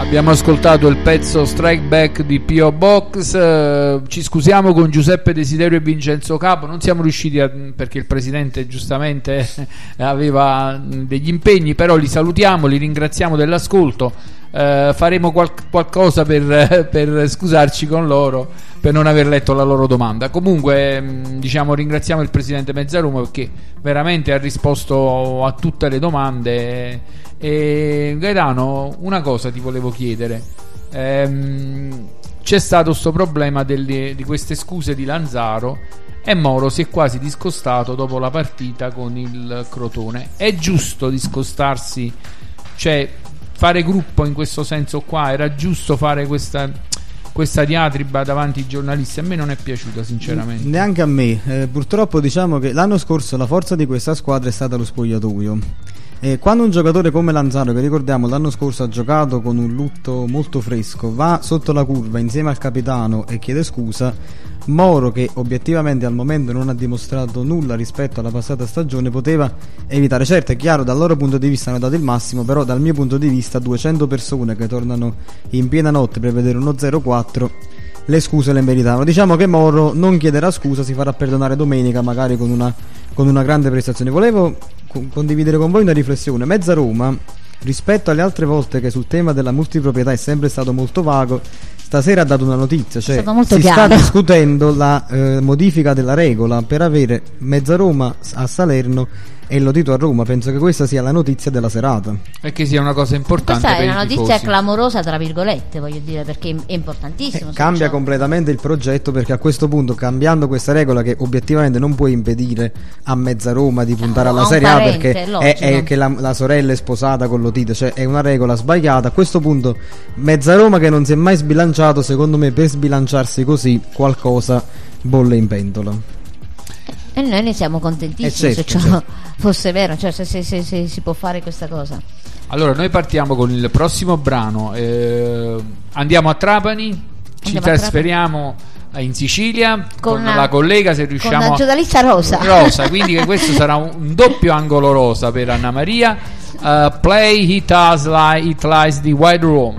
Abbiamo ascoltato il pezzo Strike Back di P.O. Box. Ci scusiamo con Giuseppe Desiderio e Vincenzo Capo, non siamo riusciti perché il presidente giustamente aveva degli impegni, però li salutiamo, li ringraziamo dell'ascolto. Faremo qualcosa per scusarci con loro per non aver letto la loro domanda. Comunque diciamo, ringraziamo il presidente Mezzaroma perché veramente ha risposto a tutte le domande. E Gaetano, una cosa ti volevo chiedere. C'è stato questo problema di queste scuse di Lanzaro e Moro si è quasi discostato dopo la partita con il Crotone. È giusto discostarsi, cioè fare gruppo in questo senso qua? Era giusto fare questa diatriba davanti ai giornalisti? A me non è piaciuta sinceramente. Neanche a me. Purtroppo diciamo che l'anno scorso la forza di questa squadra è stata lo spogliatoio. Quando un giocatore come Lanzaro, che ricordiamo l'anno scorso ha giocato con un lutto molto fresco, va sotto la curva insieme al capitano e chiede scusa, Moro, che obiettivamente al momento non ha dimostrato nulla rispetto alla passata stagione, poteva evitare. Certo, è chiaro, dal loro punto di vista hanno dato il massimo, però dal mio punto di vista 200 persone che tornano in piena notte per vedere uno 0-4 le scuse le meritavano. Diciamo che Moro non chiederà scusa, si farà perdonare domenica magari con una grande prestazione. Volevo condividere con voi una riflessione. Mezzaroma, rispetto alle altre volte che sul tema della multiproprietà è sempre stato molto vago, stasera ha dato una notizia, cioè si sta discutendo la modifica della regola per avere Mezzaroma a Salerno e il Lotito a Roma. Penso che questa sia la notizia della serata e che sia una cosa importante. Questa per è una i notizia tifosi, clamorosa tra virgolette, voglio dire, perché è importantissimo. Cambia completamente il progetto, perché a questo punto, cambiando questa regola che obiettivamente non può impedire a Mezzaroma di puntare alla Serie A, perché è che la sorella è sposata con Lotito, cioè è una regola sbagliata. A questo punto Mezzaroma, che non si è mai sbilanciato, secondo me per sbilanciarsi così qualcosa bolle in pentola. E noi ne siamo contentissimi, se ciò fosse vero, cioè se si può fare questa cosa. Allora noi partiamo con il prossimo brano, andiamo a Trapani, ci trasferiamo in Sicilia con la collega, se riusciamo, con la giornalista Rosa, quindi che questo sarà un doppio angolo rosa per Anna Maria. Play It Lies di White Room.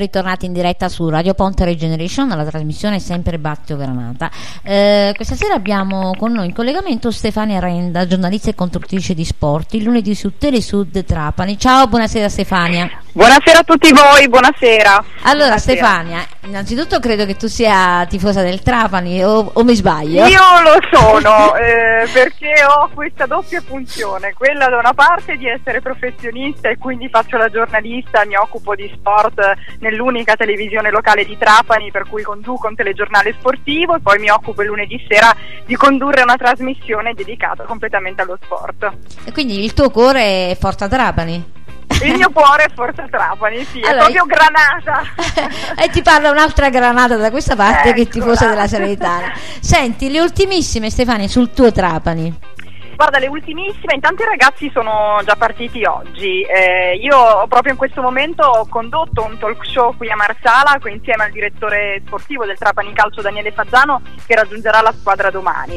ritornati in diretta su Radio Ponte Regeneration, la trasmissione è sempre Battio Granata. Questa sera abbiamo con noi in collegamento Stefania Renda, giornalista e conduttrice di sport, il lunedì su Telesud Trapani. Ciao, buonasera Stefania. Buonasera a tutti voi, buonasera. Allora Buonasera. Stefania, innanzitutto credo che tu sia tifosa del Trapani o mi sbaglio? Io lo sono perché ho questa doppia funzione, quella da una parte di essere professionista e quindi faccio la giornalista, mi occupo di sport nell'unica televisione locale di Trapani, per cui conduco un telegiornale sportivo, e poi mi occupo il lunedì sera di condurre una trasmissione dedicata completamente allo sport. E quindi il tuo cuore è Forza Trapani? Il mio cuore è Forza Trapani, sì, Allora, è proprio Granata. E ti parla un'altra Granata da questa parte che è tifosa Eccola. della Salernitana. Senti, le ultimissime Stefania sul tuo Trapani. Guarda, le ultimissime, intanto i ragazzi sono già partiti oggi. Io proprio in questo momento ho condotto un talk show qui a Marsala insieme al direttore sportivo del Trapani Calcio Daniele Fazzano, che raggiungerà la squadra domani.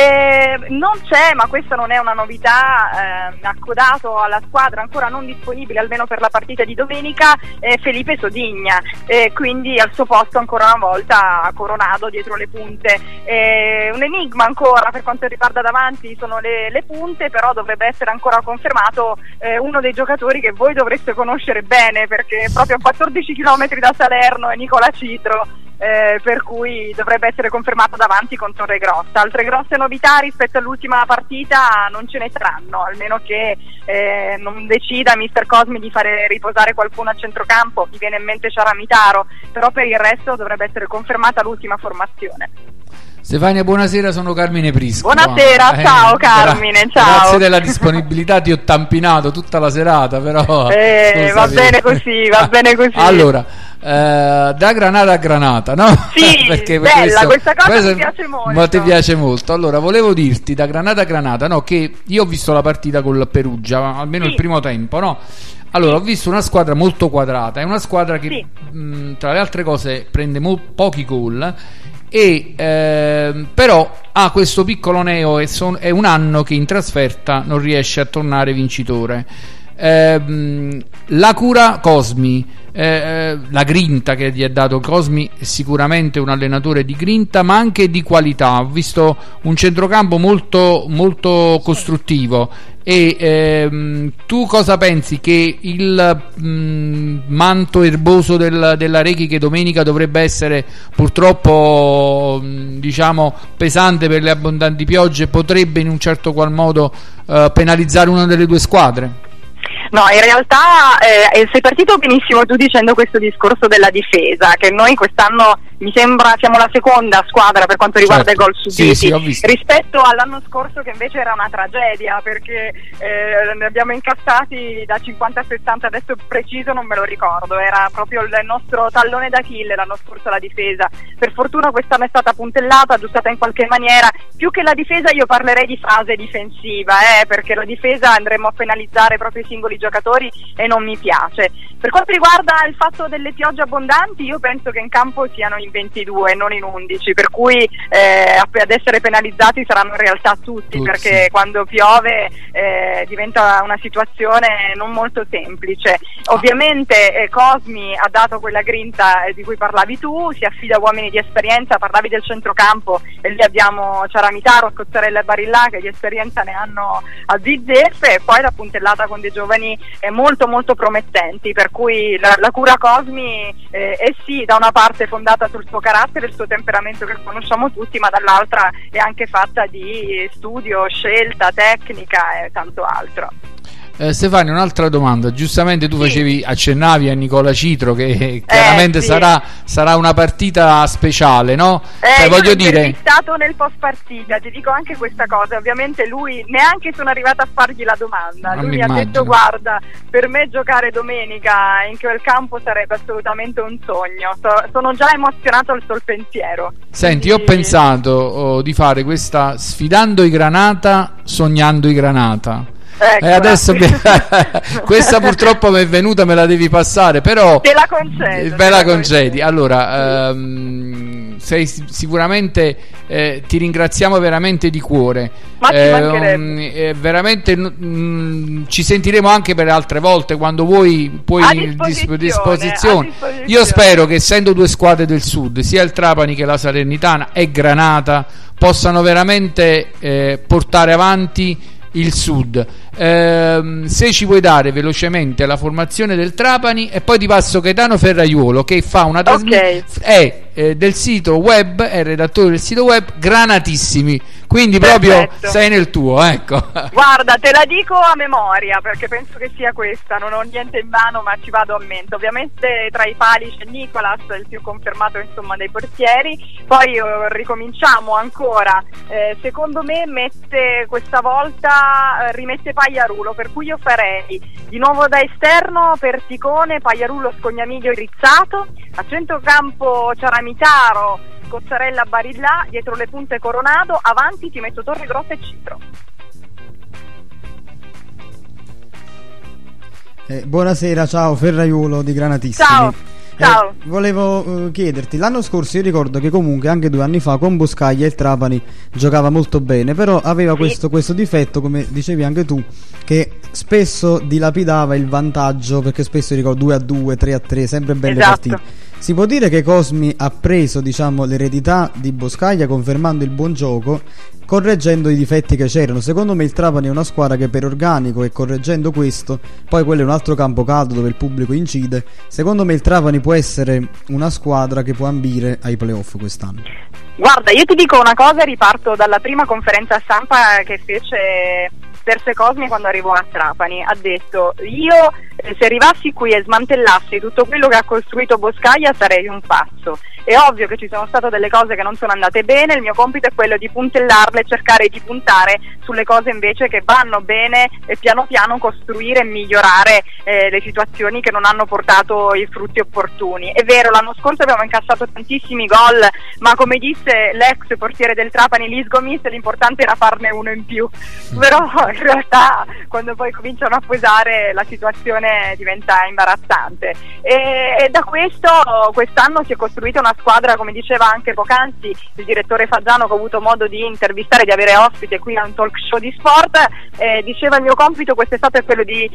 Non c'è, ma questa non è una novità, accodato alla squadra, ancora non disponibile almeno per la partita di domenica, Felipe Sodigna, quindi al suo posto ancora una volta Coronado dietro le punte. Un enigma ancora per quanto riguarda davanti sono le punte, però dovrebbe essere ancora confermato uno dei giocatori che voi dovreste conoscere bene, perché proprio a 14 km da Salerno è Nicola Citro, per cui dovrebbe essere confermato davanti con Torregrossa. Altre grosse novità rispetto all'ultima partita non ce ne saranno, almeno che non decida mister Cosmi di fare riposare qualcuno a centrocampo. Mi viene in mente Ciaramitaro, però per il resto dovrebbe essere confermata l'ultima formazione. Stefania, buonasera, sono Carmine Prisco. Buonasera, ciao Carmine, ciao. Grazie della disponibilità, ti ho tampinato tutta la serata, però va bene così, va bene così. Allora, da Granata a Granata, no? Sì, perché bella, questa cosa mi piace molto. Ma ti piace molto. Allora, volevo dirti da Granata a Granata, no, che io ho visto la partita col Perugia, almeno il primo tempo, no? Allora, ho visto una squadra molto quadrata, è una squadra che tra le altre cose prende pochi gol, e però ha questo piccolo neo, è un anno che in trasferta non riesce a tornare vincitore. La cura Cosmi, la grinta che gli ha dato Cosmi, è sicuramente un allenatore di grinta ma anche di qualità. Ho visto un centrocampo molto, molto costruttivo. E tu cosa pensi che il manto erboso della Rechi, che domenica dovrebbe essere purtroppo diciamo pesante per le abbondanti piogge, potrebbe in un certo qual modo penalizzare una delle due squadre? No, in realtà sei partito benissimo tu dicendo questo discorso della difesa, che noi quest'anno mi sembra siamo la seconda squadra per quanto riguarda i gol subiti, rispetto all'anno scorso che invece era una tragedia, perché ne abbiamo incassati da 50 a 60, adesso preciso non me lo ricordo, era proprio il nostro tallone d'Achille l'anno scorso la difesa. Per fortuna quest'anno è stata puntellata, aggiustata in qualche maniera. Più che la difesa io parlerei di fase difensiva, perché la difesa andremo a penalizzare proprio i singoli giocatori e non mi piace. Per quanto riguarda il fatto delle piogge abbondanti, io penso che in campo siano in 22 non in 11, per cui ad essere penalizzati saranno in realtà tutti. Perché quando piove diventa una situazione non molto semplice. Ovviamente Cosmi ha dato quella grinta di cui parlavi tu, si affida a uomini di esperienza, parlavi del centrocampo e lì abbiamo Ciaramitaro, Scozzarella e Barillà che di esperienza ne hanno a bizzeffe, e poi la puntellata con dei giovani molto molto promettenti, per cui la cura Cosmi è sì da una parte fondata sul suo carattere, il suo temperamento che conosciamo tutti, ma dall'altra è anche fatta di studio, scelta, tecnica e tanto altro. Stefania, un'altra domanda. Giustamente tu accennavi a Nicola Citro, che chiaramente sarà una partita speciale, no? Voglio dire, stato nel post partita, ti dico anche questa cosa. Ovviamente lui neanche sono arrivata a fargli la domanda. Lui mi ha detto: guarda, per me giocare domenica in quel campo sarebbe assolutamente un sogno. Sono già emozionato al sol pensiero. Senti, io ho pensato di fare questa sfidando i Granata, sognando i Granata. Adesso questa purtroppo mi è venuta, me la devi passare, però te la concedo, me la concedi. Allora, sicuramente ti ringraziamo veramente di cuore. Ma ci mancherebbe. Veramente ci sentiremo anche per altre volte quando vuoi, puoi a disposizione. Io spero che, essendo due squadre del Sud, sia il Trapani che la Salernitana e Granata, possano veramente portare avanti il Sud. Se ci puoi dare velocemente la formazione del Trapani, e poi ti passo Gaetano Ferraiuolo, che fa una trasmissione, è del sito web, è il redattore del sito web Granatissimi, quindi proprio sei nel tuo, ecco. Guarda, te la dico a memoria perché penso che sia questa, non ho niente in mano ma ci vado a mente. Ovviamente tra i pali c'è Nicolas, il più confermato insomma dei portieri, poi ricominciamo ancora, secondo me questa volta rimette Pagliarulo, per cui io farei di nuovo da esterno Perticone, Pagliarulo, Scognamiglio, Rizzato, a centrocampo Ciaramitaro, Cozzarella, Barillà, dietro le punte Coronado, avanti ti metto Torregrossa e Citro. Buonasera, ciao, Ferraiuolo di Granatissimi. Ciao. Volevo chiederti, l'anno scorso io ricordo che comunque anche 2 anni fa con Boscaglia il Trapani giocava molto bene, però aveva questo difetto, come dicevi anche tu, che spesso dilapidava il vantaggio, perché spesso ricordo 2-2, 3-3, sempre belle partite. Si può dire che Cosmi ha preso, diciamo, l'eredità di Boscaglia, confermando il buon gioco, correggendo i difetti che c'erano. Secondo me il Trapani è una squadra che per organico, e correggendo questo, poi quello è un altro campo caldo dove il pubblico incide, secondo me il Trapani può essere una squadra che può ambire ai playoff quest'anno. Guarda, io ti dico una cosa, riparto dalla prima conferenza stampa che fece Terse Cosmi quando arrivò a Trapani. Ha detto: io se arrivassi qui e smantellassi tutto quello che ha costruito Boscaglia sarei un pazzo. È ovvio che ci sono state delle cose che non sono andate bene, il mio compito è quello di puntellarle e cercare di puntare sulle cose invece che vanno bene e piano piano costruire e migliorare le situazioni che non hanno portato i frutti opportuni. È vero, l'anno scorso abbiamo incassato tantissimi gol, ma come disse l'ex portiere del Trapani Liz Gomis, l'importante era farne uno in più. Però in realtà quando poi cominciano a pesare la situazione diventa imbarazzante, e da quest'anno si è costruita una squadra, come diceva anche poc'anzi il direttore Fagiano, che ho avuto modo di intervistare, di avere ospite qui a un talk show di sport. Diceva: il mio compito quest'estate è quello di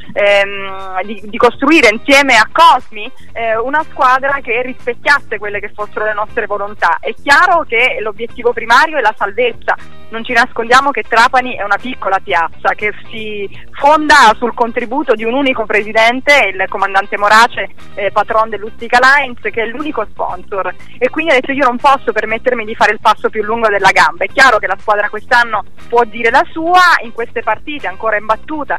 costruire insieme a Cosmi una squadra che rispecchiasse quelle che fossero le nostre volontà. È chiaro che l'obiettivo primario è la salvezza, non ci nascondiamo che Trapani è una piccola piazza che si fonda sul contributo di un unico presidente, il comandante Morace, patron dell'Ustica Lions, che è l'unico sponsor, e quindi adesso io non posso permettermi di fare il passo più lungo della gamba. È chiaro che la squadra quest'anno può dire la sua, in queste partite ancora imbattuta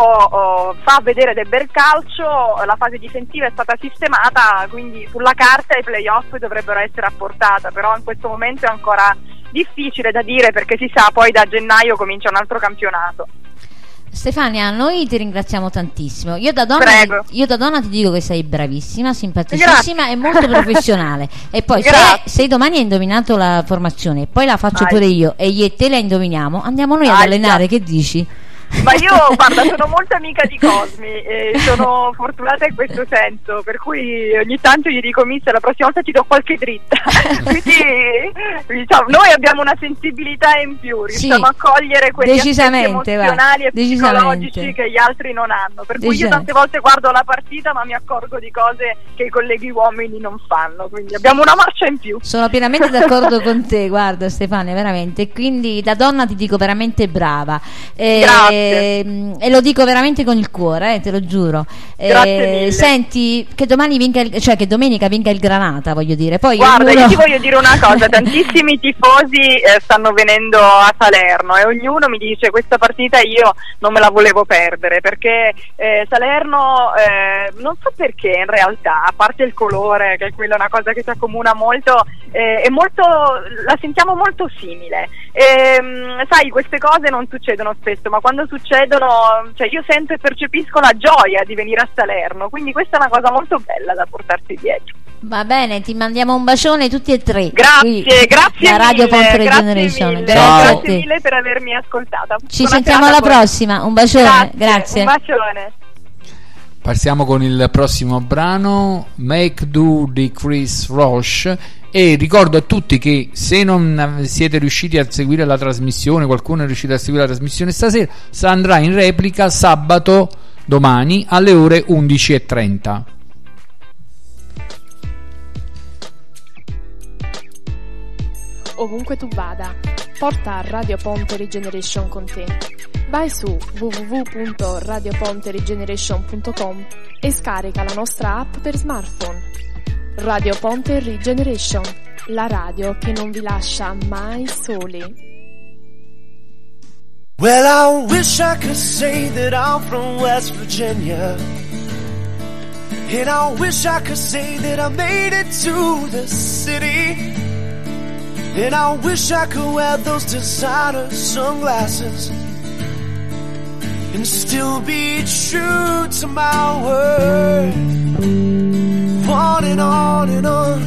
fa vedere del bel calcio, la fase difensiva è stata sistemata, quindi sulla carta i playoff dovrebbero essere a portata, però in questo momento è ancora difficile da dire, perché si sa, poi da gennaio comincia un altro campionato. Stefania, noi ti ringraziamo tantissimo. Io da donna ti dico che sei bravissima, simpaticissima e molto professionale. E poi se domani hai indovinato la formazione, poi la faccio pure io e te la indoviniamo, andiamo noi ad allenare, che dici? Ma io, guarda, sono molto amica di Cosmi e sono fortunata in questo senso, per cui ogni tanto gli dico: mister, la prossima volta ti do qualche dritta. Quindi diciamo, noi abbiamo una sensibilità in più, riusciamo a cogliere quegli aspetti emozionali e psicologici che gli altri non hanno, per cui io tante volte guardo la partita ma mi accorgo di cose che i colleghi uomini non fanno, quindi abbiamo una marcia in più. Sono pienamente d'accordo con te, guarda Stefania, veramente, quindi da donna ti dico veramente brava. Grazie. E lo dico veramente con il cuore, te lo giuro. Grazie mille. Senti, che domani vinca che domenica vinca il Granata, voglio dire. Poi guarda, io ti voglio dire una cosa: tantissimi tifosi stanno venendo a Salerno e ognuno mi dice: questa partita io non me la volevo perdere, perché Salerno non so perché, in realtà, a parte il colore, che quella è una cosa che ci accomuna molto, è molto, la sentiamo molto simile. Sai, queste cose non succedono spesso, ma quando succedono, cioè, io sento e percepisco la gioia di venire a Salerno, quindi questa è una cosa molto bella da portarsi dietro. Va bene, ti mandiamo un bacione tutti e tre. Grazie, grazie da Radio Ponte Generation. Grazie mille per avermi ascoltata. Ci sentiamo alla prossima. Un bacione, grazie. Un bacione. Passiamo con il prossimo brano, Make Do di Chris Roche, e ricordo a tutti che se non siete riusciti a seguire la trasmissione, qualcuno è riuscito a seguire la trasmissione stasera, andrà in replica sabato, domani alle ore 11:30. Ovunque tu vada, porta Radio Ponte Regeneration con te. Vai su www.radioponteregeneration.com e scarica la nostra app per smartphone. Radio Ponte Regeneration, la radio che non vi lascia mai soli. Well, I wish I could say that I'm from West Virginia, and I wish I could say that I made it to the city, and I wish I could wear those designer sunglasses and still be true to my word. On and on and on.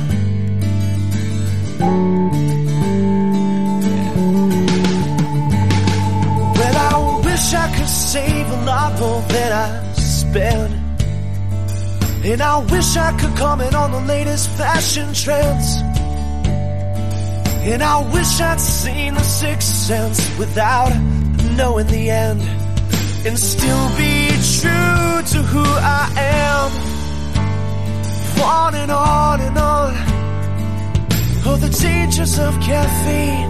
Well, I wish I could save a lot more than I spend, and I wish I could comment on the latest fashion trends, and I wish I'd seen The Sixth Sense without knowing the end, and still be true to who I am. On and on and on. Oh, the dangers of caffeine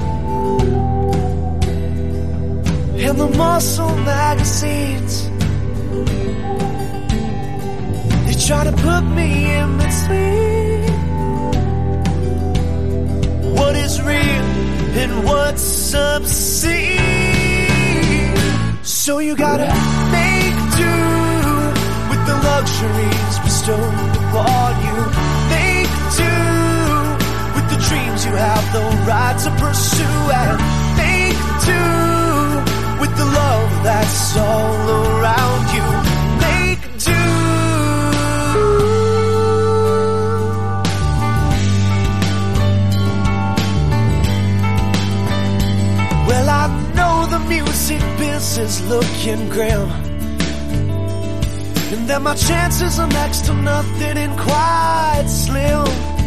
and the muscle magazines. They try to put me in between what is real and what's obscene. So you gotta make do with the luxuries bestowed upon you. Make do with the dreams you have the right to pursue, and make do with the love that's all around you. Make do. Well, I know the music biz is looking grim, and that my chances are next to nothing and quite slim.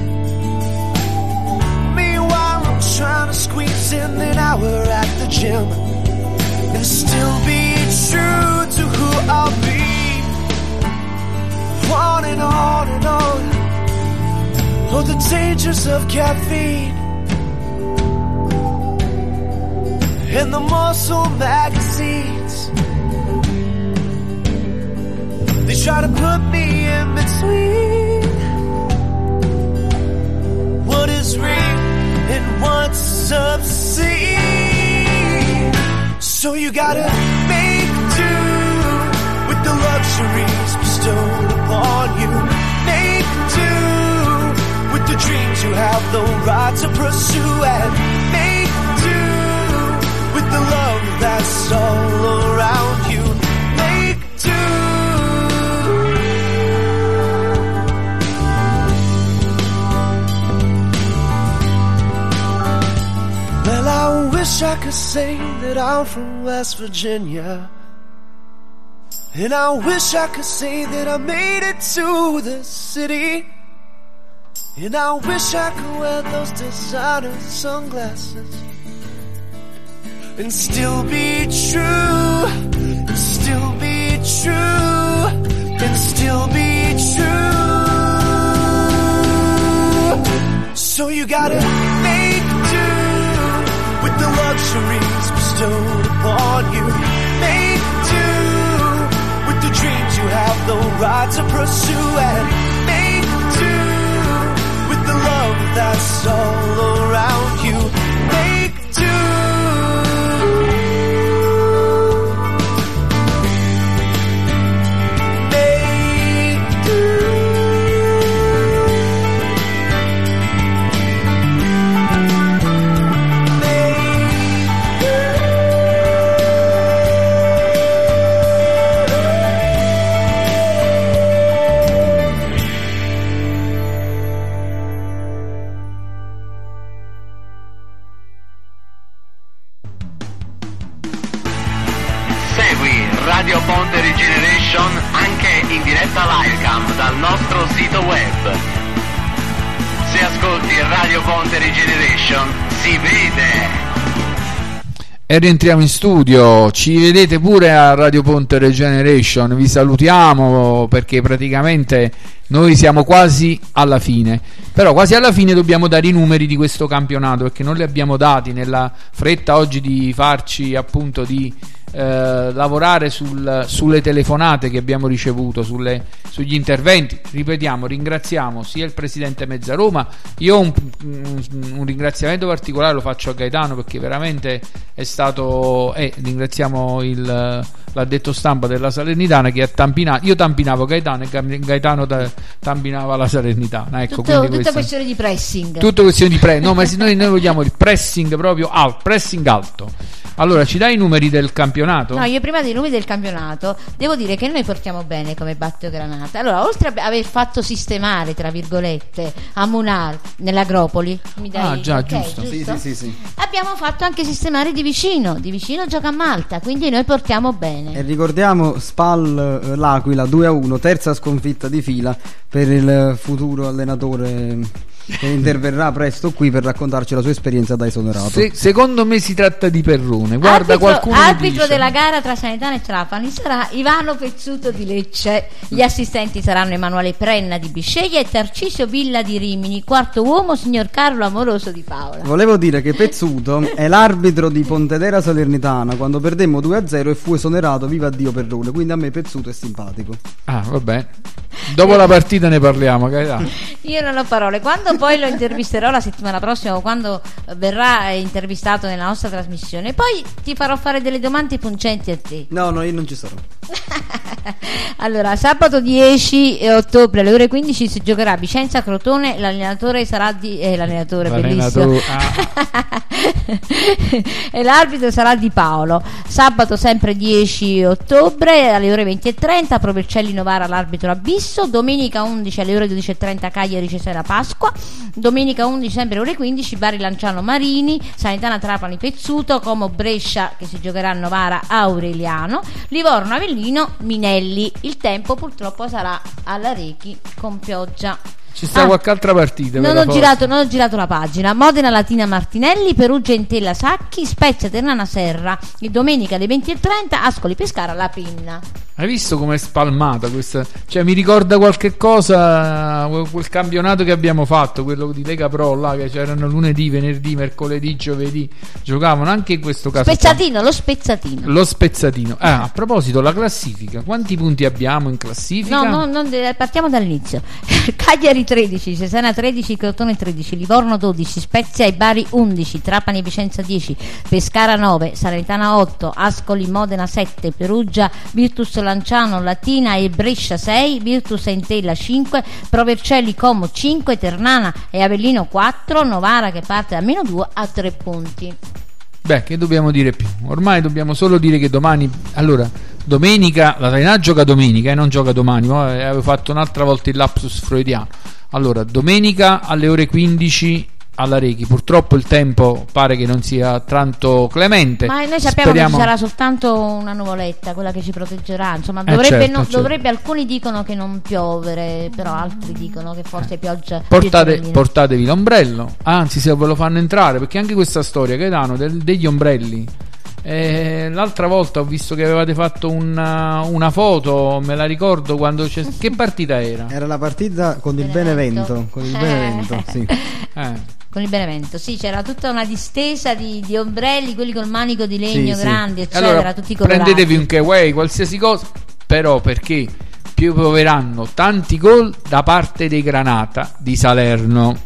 Meanwhile, I'm trying to squeeze in an hour at the gym and still be true to who I'll be. On and on and on. Oh, the dangers of caffeine and the muscle magazines. They try to put me in between what is real and what's obscene. So you gotta make do with the luxuries bestowed upon you. Make do with the dreams you have the right to pursue, and make do with the love that's all around you. Make do. Well, I wish I could say that I'm from West Virginia, and I wish I could say that I made it to the city, and I wish I could wear those designer sunglasses and still be true, and still be true, and still be true. So you gotta make do with the luxuries bestowed upon you. Make do with the dreams you have the right to pursue, and make do with the love that's all around you. Make do. Radio Ponte Regeneration anche anche in diretta livecam dal nostro sito web. Se ascolti Radio Ponte Regeneration si vede. E rientriamo in studio, ci vedete pure a Radio Ponte Regeneration, vi salutiamo perché praticamente noi siamo quasi alla fine, però quasi alla fine dobbiamo dare i numeri di questo campionato perché non li abbiamo dati nella fretta oggi di farci appunto di lavorare sulle telefonate che abbiamo ricevuto, sugli interventi. Ripetiamo, ringraziamo sia il presidente Mezzaroma, io un ringraziamento particolare lo faccio a Gaetano perché veramente è stato ringraziamo l'addetto stampa della Salernitana che ha tampinato, io tampinavo Gaetano e Gaetano tampinava la Salernitana, ecco, tutta questione di pressing, tutto questione di no, ma noi vogliamo il pressing proprio alto, pressing alto. Allora, ci dai i numeri del campionato? No, io prima dei numeri del campionato devo dire che noi portiamo bene come Batteo Granata. Allora, oltre a aver fatto sistemare, tra virgolette, a Munar nell'Agropoli, mi dai? Già, okay, giusto. Sì. Abbiamo fatto anche sistemare di vicino gioca a Malta, quindi noi portiamo bene. E ricordiamo Spal l'Aquila 2-1, terza sconfitta di fila per il futuro allenatore che interverrà presto qui per raccontarci la sua esperienza da esonerato. Secondo me si tratta di Perrone. Guarda, arbitro della gara tra Salernitana e Trapani sarà Ivano Pezzuto di Lecce. Gli assistenti saranno Emanuele Prenna di Bisceglie e Tarcisio Villa di Rimini. Quarto uomo signor Carlo Amoroso di Paola. Volevo dire che Pezzuto è l'arbitro di Pontedera Salernitana quando perdemmo 2-0 e fu esonerato, viva Dio Perrone, quindi a me Pezzuto è simpatico. Vabbè, dopo la partita ne parliamo, Gaetano. Io non ho parole. Quando poi lo intervisterò la settimana prossima o quando verrà intervistato nella nostra trasmissione, poi ti farò fare delle domande puncenti a te. No, io non ci sarò. Allora, sabato 10 ottobre alle ore 15 si giocherà a Vicenza Crotone. L'allenatore sarà l'allenatore bellissimo e l'arbitro sarà Di Paolo. Sabato sempre 10 ottobre alle ore 20:30 Provercelli Novara l'arbitro Abisso. Domenica 11 alle ore 12:30 Cagliari Cesena Pasqua. Domenica 11 sempre alle ore 15 Bari Lanciano Marini, Salernitana Trapani Pezzuto, Como Brescia che si giocherà a Novara Aureliano, Livorno Avellino Minelli. Il tempo purtroppo sarà alla Rechi con pioggia. Ci sta qualche altra partita? Non ho girato la pagina. Modena Latina Martinelli, Perugia Entella Sacchi, Spezia Ternana Serra. E domenica alle 20:30 Ascoli Pescara La Pinna. Hai visto com'è spalmata questa? Cioè mi ricorda qualche cosa quel campionato che abbiamo fatto, quello di Lega Pro là, che c'erano lunedì, venerdì, mercoledì, giovedì, giocavano anche in questo caso lo spezzatino. A proposito, la classifica, quanti punti abbiamo in classifica? No, partiamo dall'inizio. Cagliari 13, Cesena 13, Crotone 13, Livorno 12, Spezia e Bari 11, Trapani e Vicenza 10, Pescara 9, Salernitana 8, Ascoli Modena 7, Perugia Virtus Lanciano Latina e Brescia 6, Virtus Entella 5, Provercelli Como 5, Ternana e Avellino 4, Novara che parte da -2 a 3 punti. Beh, che dobbiamo dire più? Ormai dobbiamo solo dire che domani, allora, domenica, la Salernitana gioca domenica e non gioca domani, avevo fatto un'altra volta il lapsus freudiano. Allora, domenica alle ore 15 alla Rechi. Purtroppo il tempo pare che non sia tanto clemente, ma noi sappiamo che ci sarà soltanto una nuvoletta, quella che ci proteggerà, insomma dovrebbe, alcuni dicono che non piovere, però altri dicono che forse pioggia. Portatevi l'ombrello, anzi se ve lo fanno entrare, perché anche questa storia che danno degli ombrelli, l'altra volta ho visto che avevate fatto una foto, me la ricordo quando che partita era? Era la partita con il Benevento, sì. Con il Benevento, sì, c'era tutta una distesa di ombrelli, quelli col manico di legno grandi, eccetera, allora, tutti colorati. Prendetevi un K-Way, qualsiasi cosa, però perché pioveranno tanti gol da parte dei Granata di Salerno.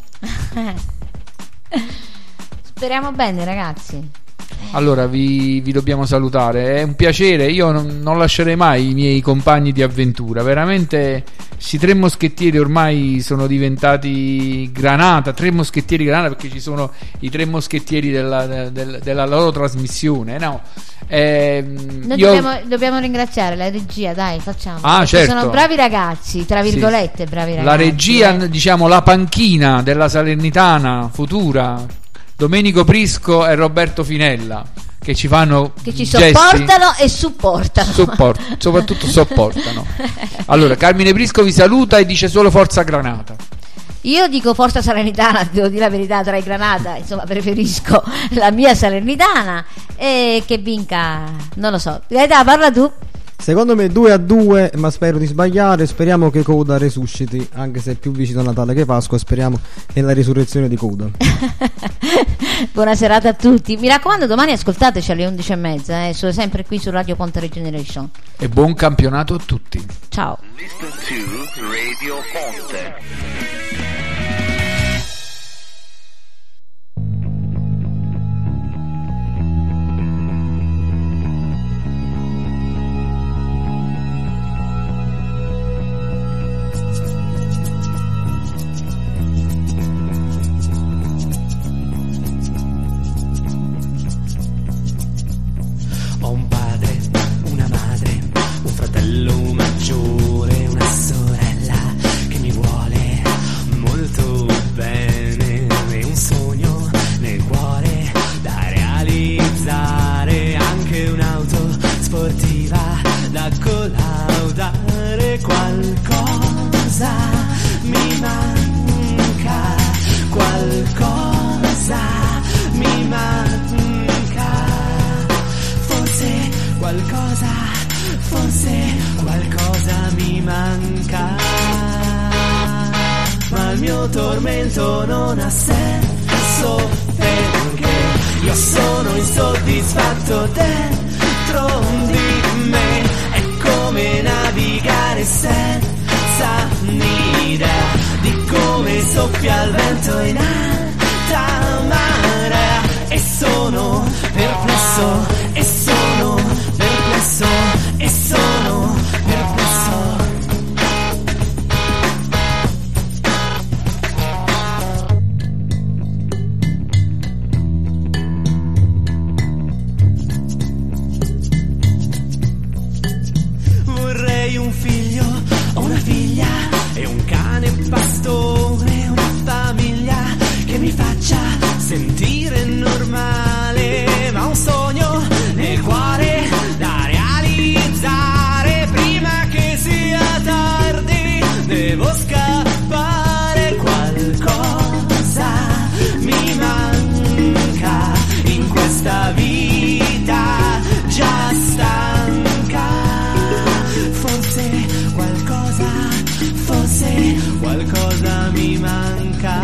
Speriamo bene, ragazzi. Allora vi dobbiamo salutare, è un piacere, io non lascerei mai i miei compagni di avventura, veramente questi 3 moschettieri ormai sono diventati Granata, 3 moschettieri Granata, perché ci sono i 3 moschettieri della loro trasmissione, no? Noi dobbiamo ringraziare la regia, dai, facciamo. Certo. Sono bravi ragazzi, tra virgolette, bravi ragazzi. La regia, diciamo la panchina della Salernitana futura, Domenico Prisco e Roberto Finella. che ci fanno che ci gesti, sopportano e supportano. Soprattutto sopportano. Allora Carmine Prisco vi saluta e dice solo forza Granata. Io dico forza Salernitana, devo dire la verità, tra i Granata, insomma, preferisco la mia Salernitana e che vinca, non lo so. Gaeta, parla tu. Secondo me 2-2, ma spero di sbagliare. Speriamo che Coda resusciti, anche se è più vicino a Natale che Pasqua. Speriamo nella risurrezione di Coda. Buona serata a tutti. Mi raccomando, domani ascoltateci alle 11:30, sono sempre qui su Radio Ponte Regeneration. E buon campionato a tutti. Ciao. Listen to Radio Ponte. Ho un padre, una madre, un fratello maggiore, una sorella che mi vuole molto bene e un sogno nel cuore da realizzare, anche un'auto sportiva da collaudare. Qualcosa mi manca, qualcosa mi manca. Forse qualcosa mi manca, ma il mio tormento non ha senso, perché io sono insoddisfatto dentro di me. È come navigare senza un'idea di come soffia il vento in alta marea. E sono perplesso, e sono perplesso, e sono perplesso. Vorrei un figlio o una figlia e un cane pastore, una famiglia che mi faccia sentire normale, ma un sogno nel cuore da realizzare prima che sia tardi. Devo scappare, qualcosa mi manca in questa vita già stanca. Forse qualcosa mi manca,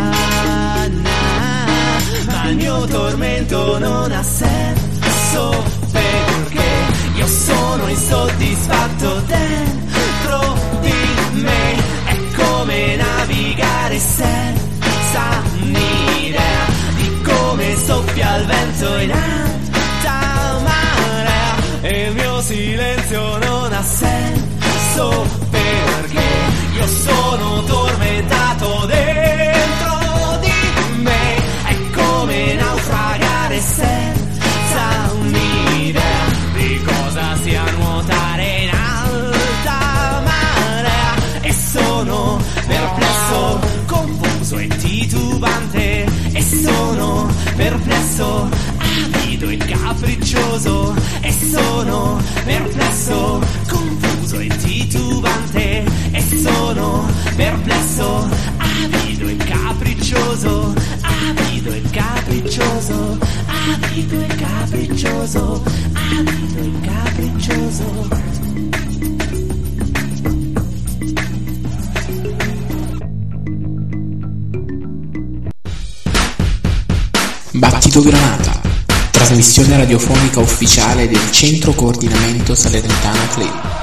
ma il mio tormento non ha senso, perché io sono insoddisfatto dentro di me. È come navigare senza un'idea di come soffia il vento in alta marea. E il mio silenzio non ha senso, perché io sono tormentato dentro di me. È come naufragare senza un'idea di cosa sia nuotare in alta marea. E sono perplesso, confuso e titubante. E sono perplesso, avido e capriccioso. E sono perplesso, confuso e titubante. E sono perplesso, avido e capriccioso. Avido e capriccioso, avido e capriccioso, avido e capriccioso. Battito Granata, trasmissione radiofonica ufficiale del Centro Coordinamento Salernitana Club.